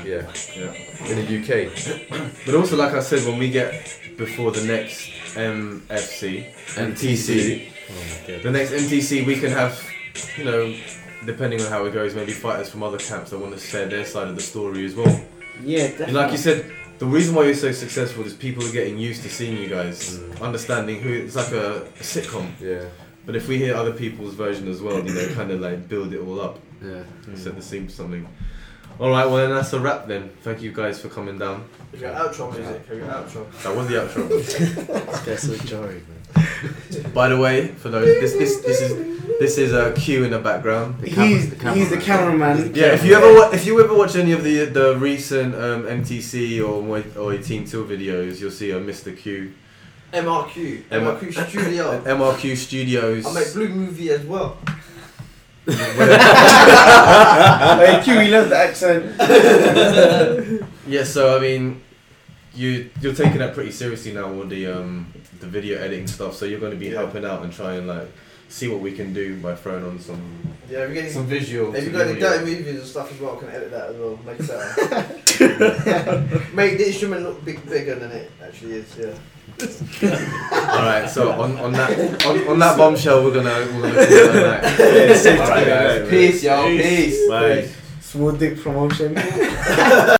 yeah, in the UK. But also, like I said, when we get before the next MFC, MTC, the next MTC, we can have, you know, depending on how it goes, maybe fighters from other camps that want to share their side of the story as well. Yeah, And definitely. like you said, the reason why you're so successful is people are getting used to seeing you guys, understanding who it's like a sitcom. Yeah. But if we hear other people's version as well, you know, kind of like build it all up, Yeah. set the scene for something. All right, well then that's a wrap then. Thank you guys for coming down. Have you got outro music? Have you got outro? That was the outro. That's so jarring, man. By the way, for those, this is a Q in the background. He's the cameraman. Yeah, if you ever watch any of the recent MTC or 18 Till videos, you'll see a Mr. Q. MRQ Studio. At MRQ Studios. I make Blue Movie as well. Hey, Q, he loves the accent. Yeah, so I mean, you're taking that pretty seriously now with the video editing stuff. So you're going to be helping out and try and like see what we can do by throwing on some Yeah, we're getting visual. If to you the got any video. dirty movies and stuff as well, I can edit that as well. Make it better. Make the instrument look bigger than it actually is. Yeah. All right, so on that bombshell, we're gonna call it a night. All right, guys. Peace, y'all. Peace. Bye. Small dick promotion.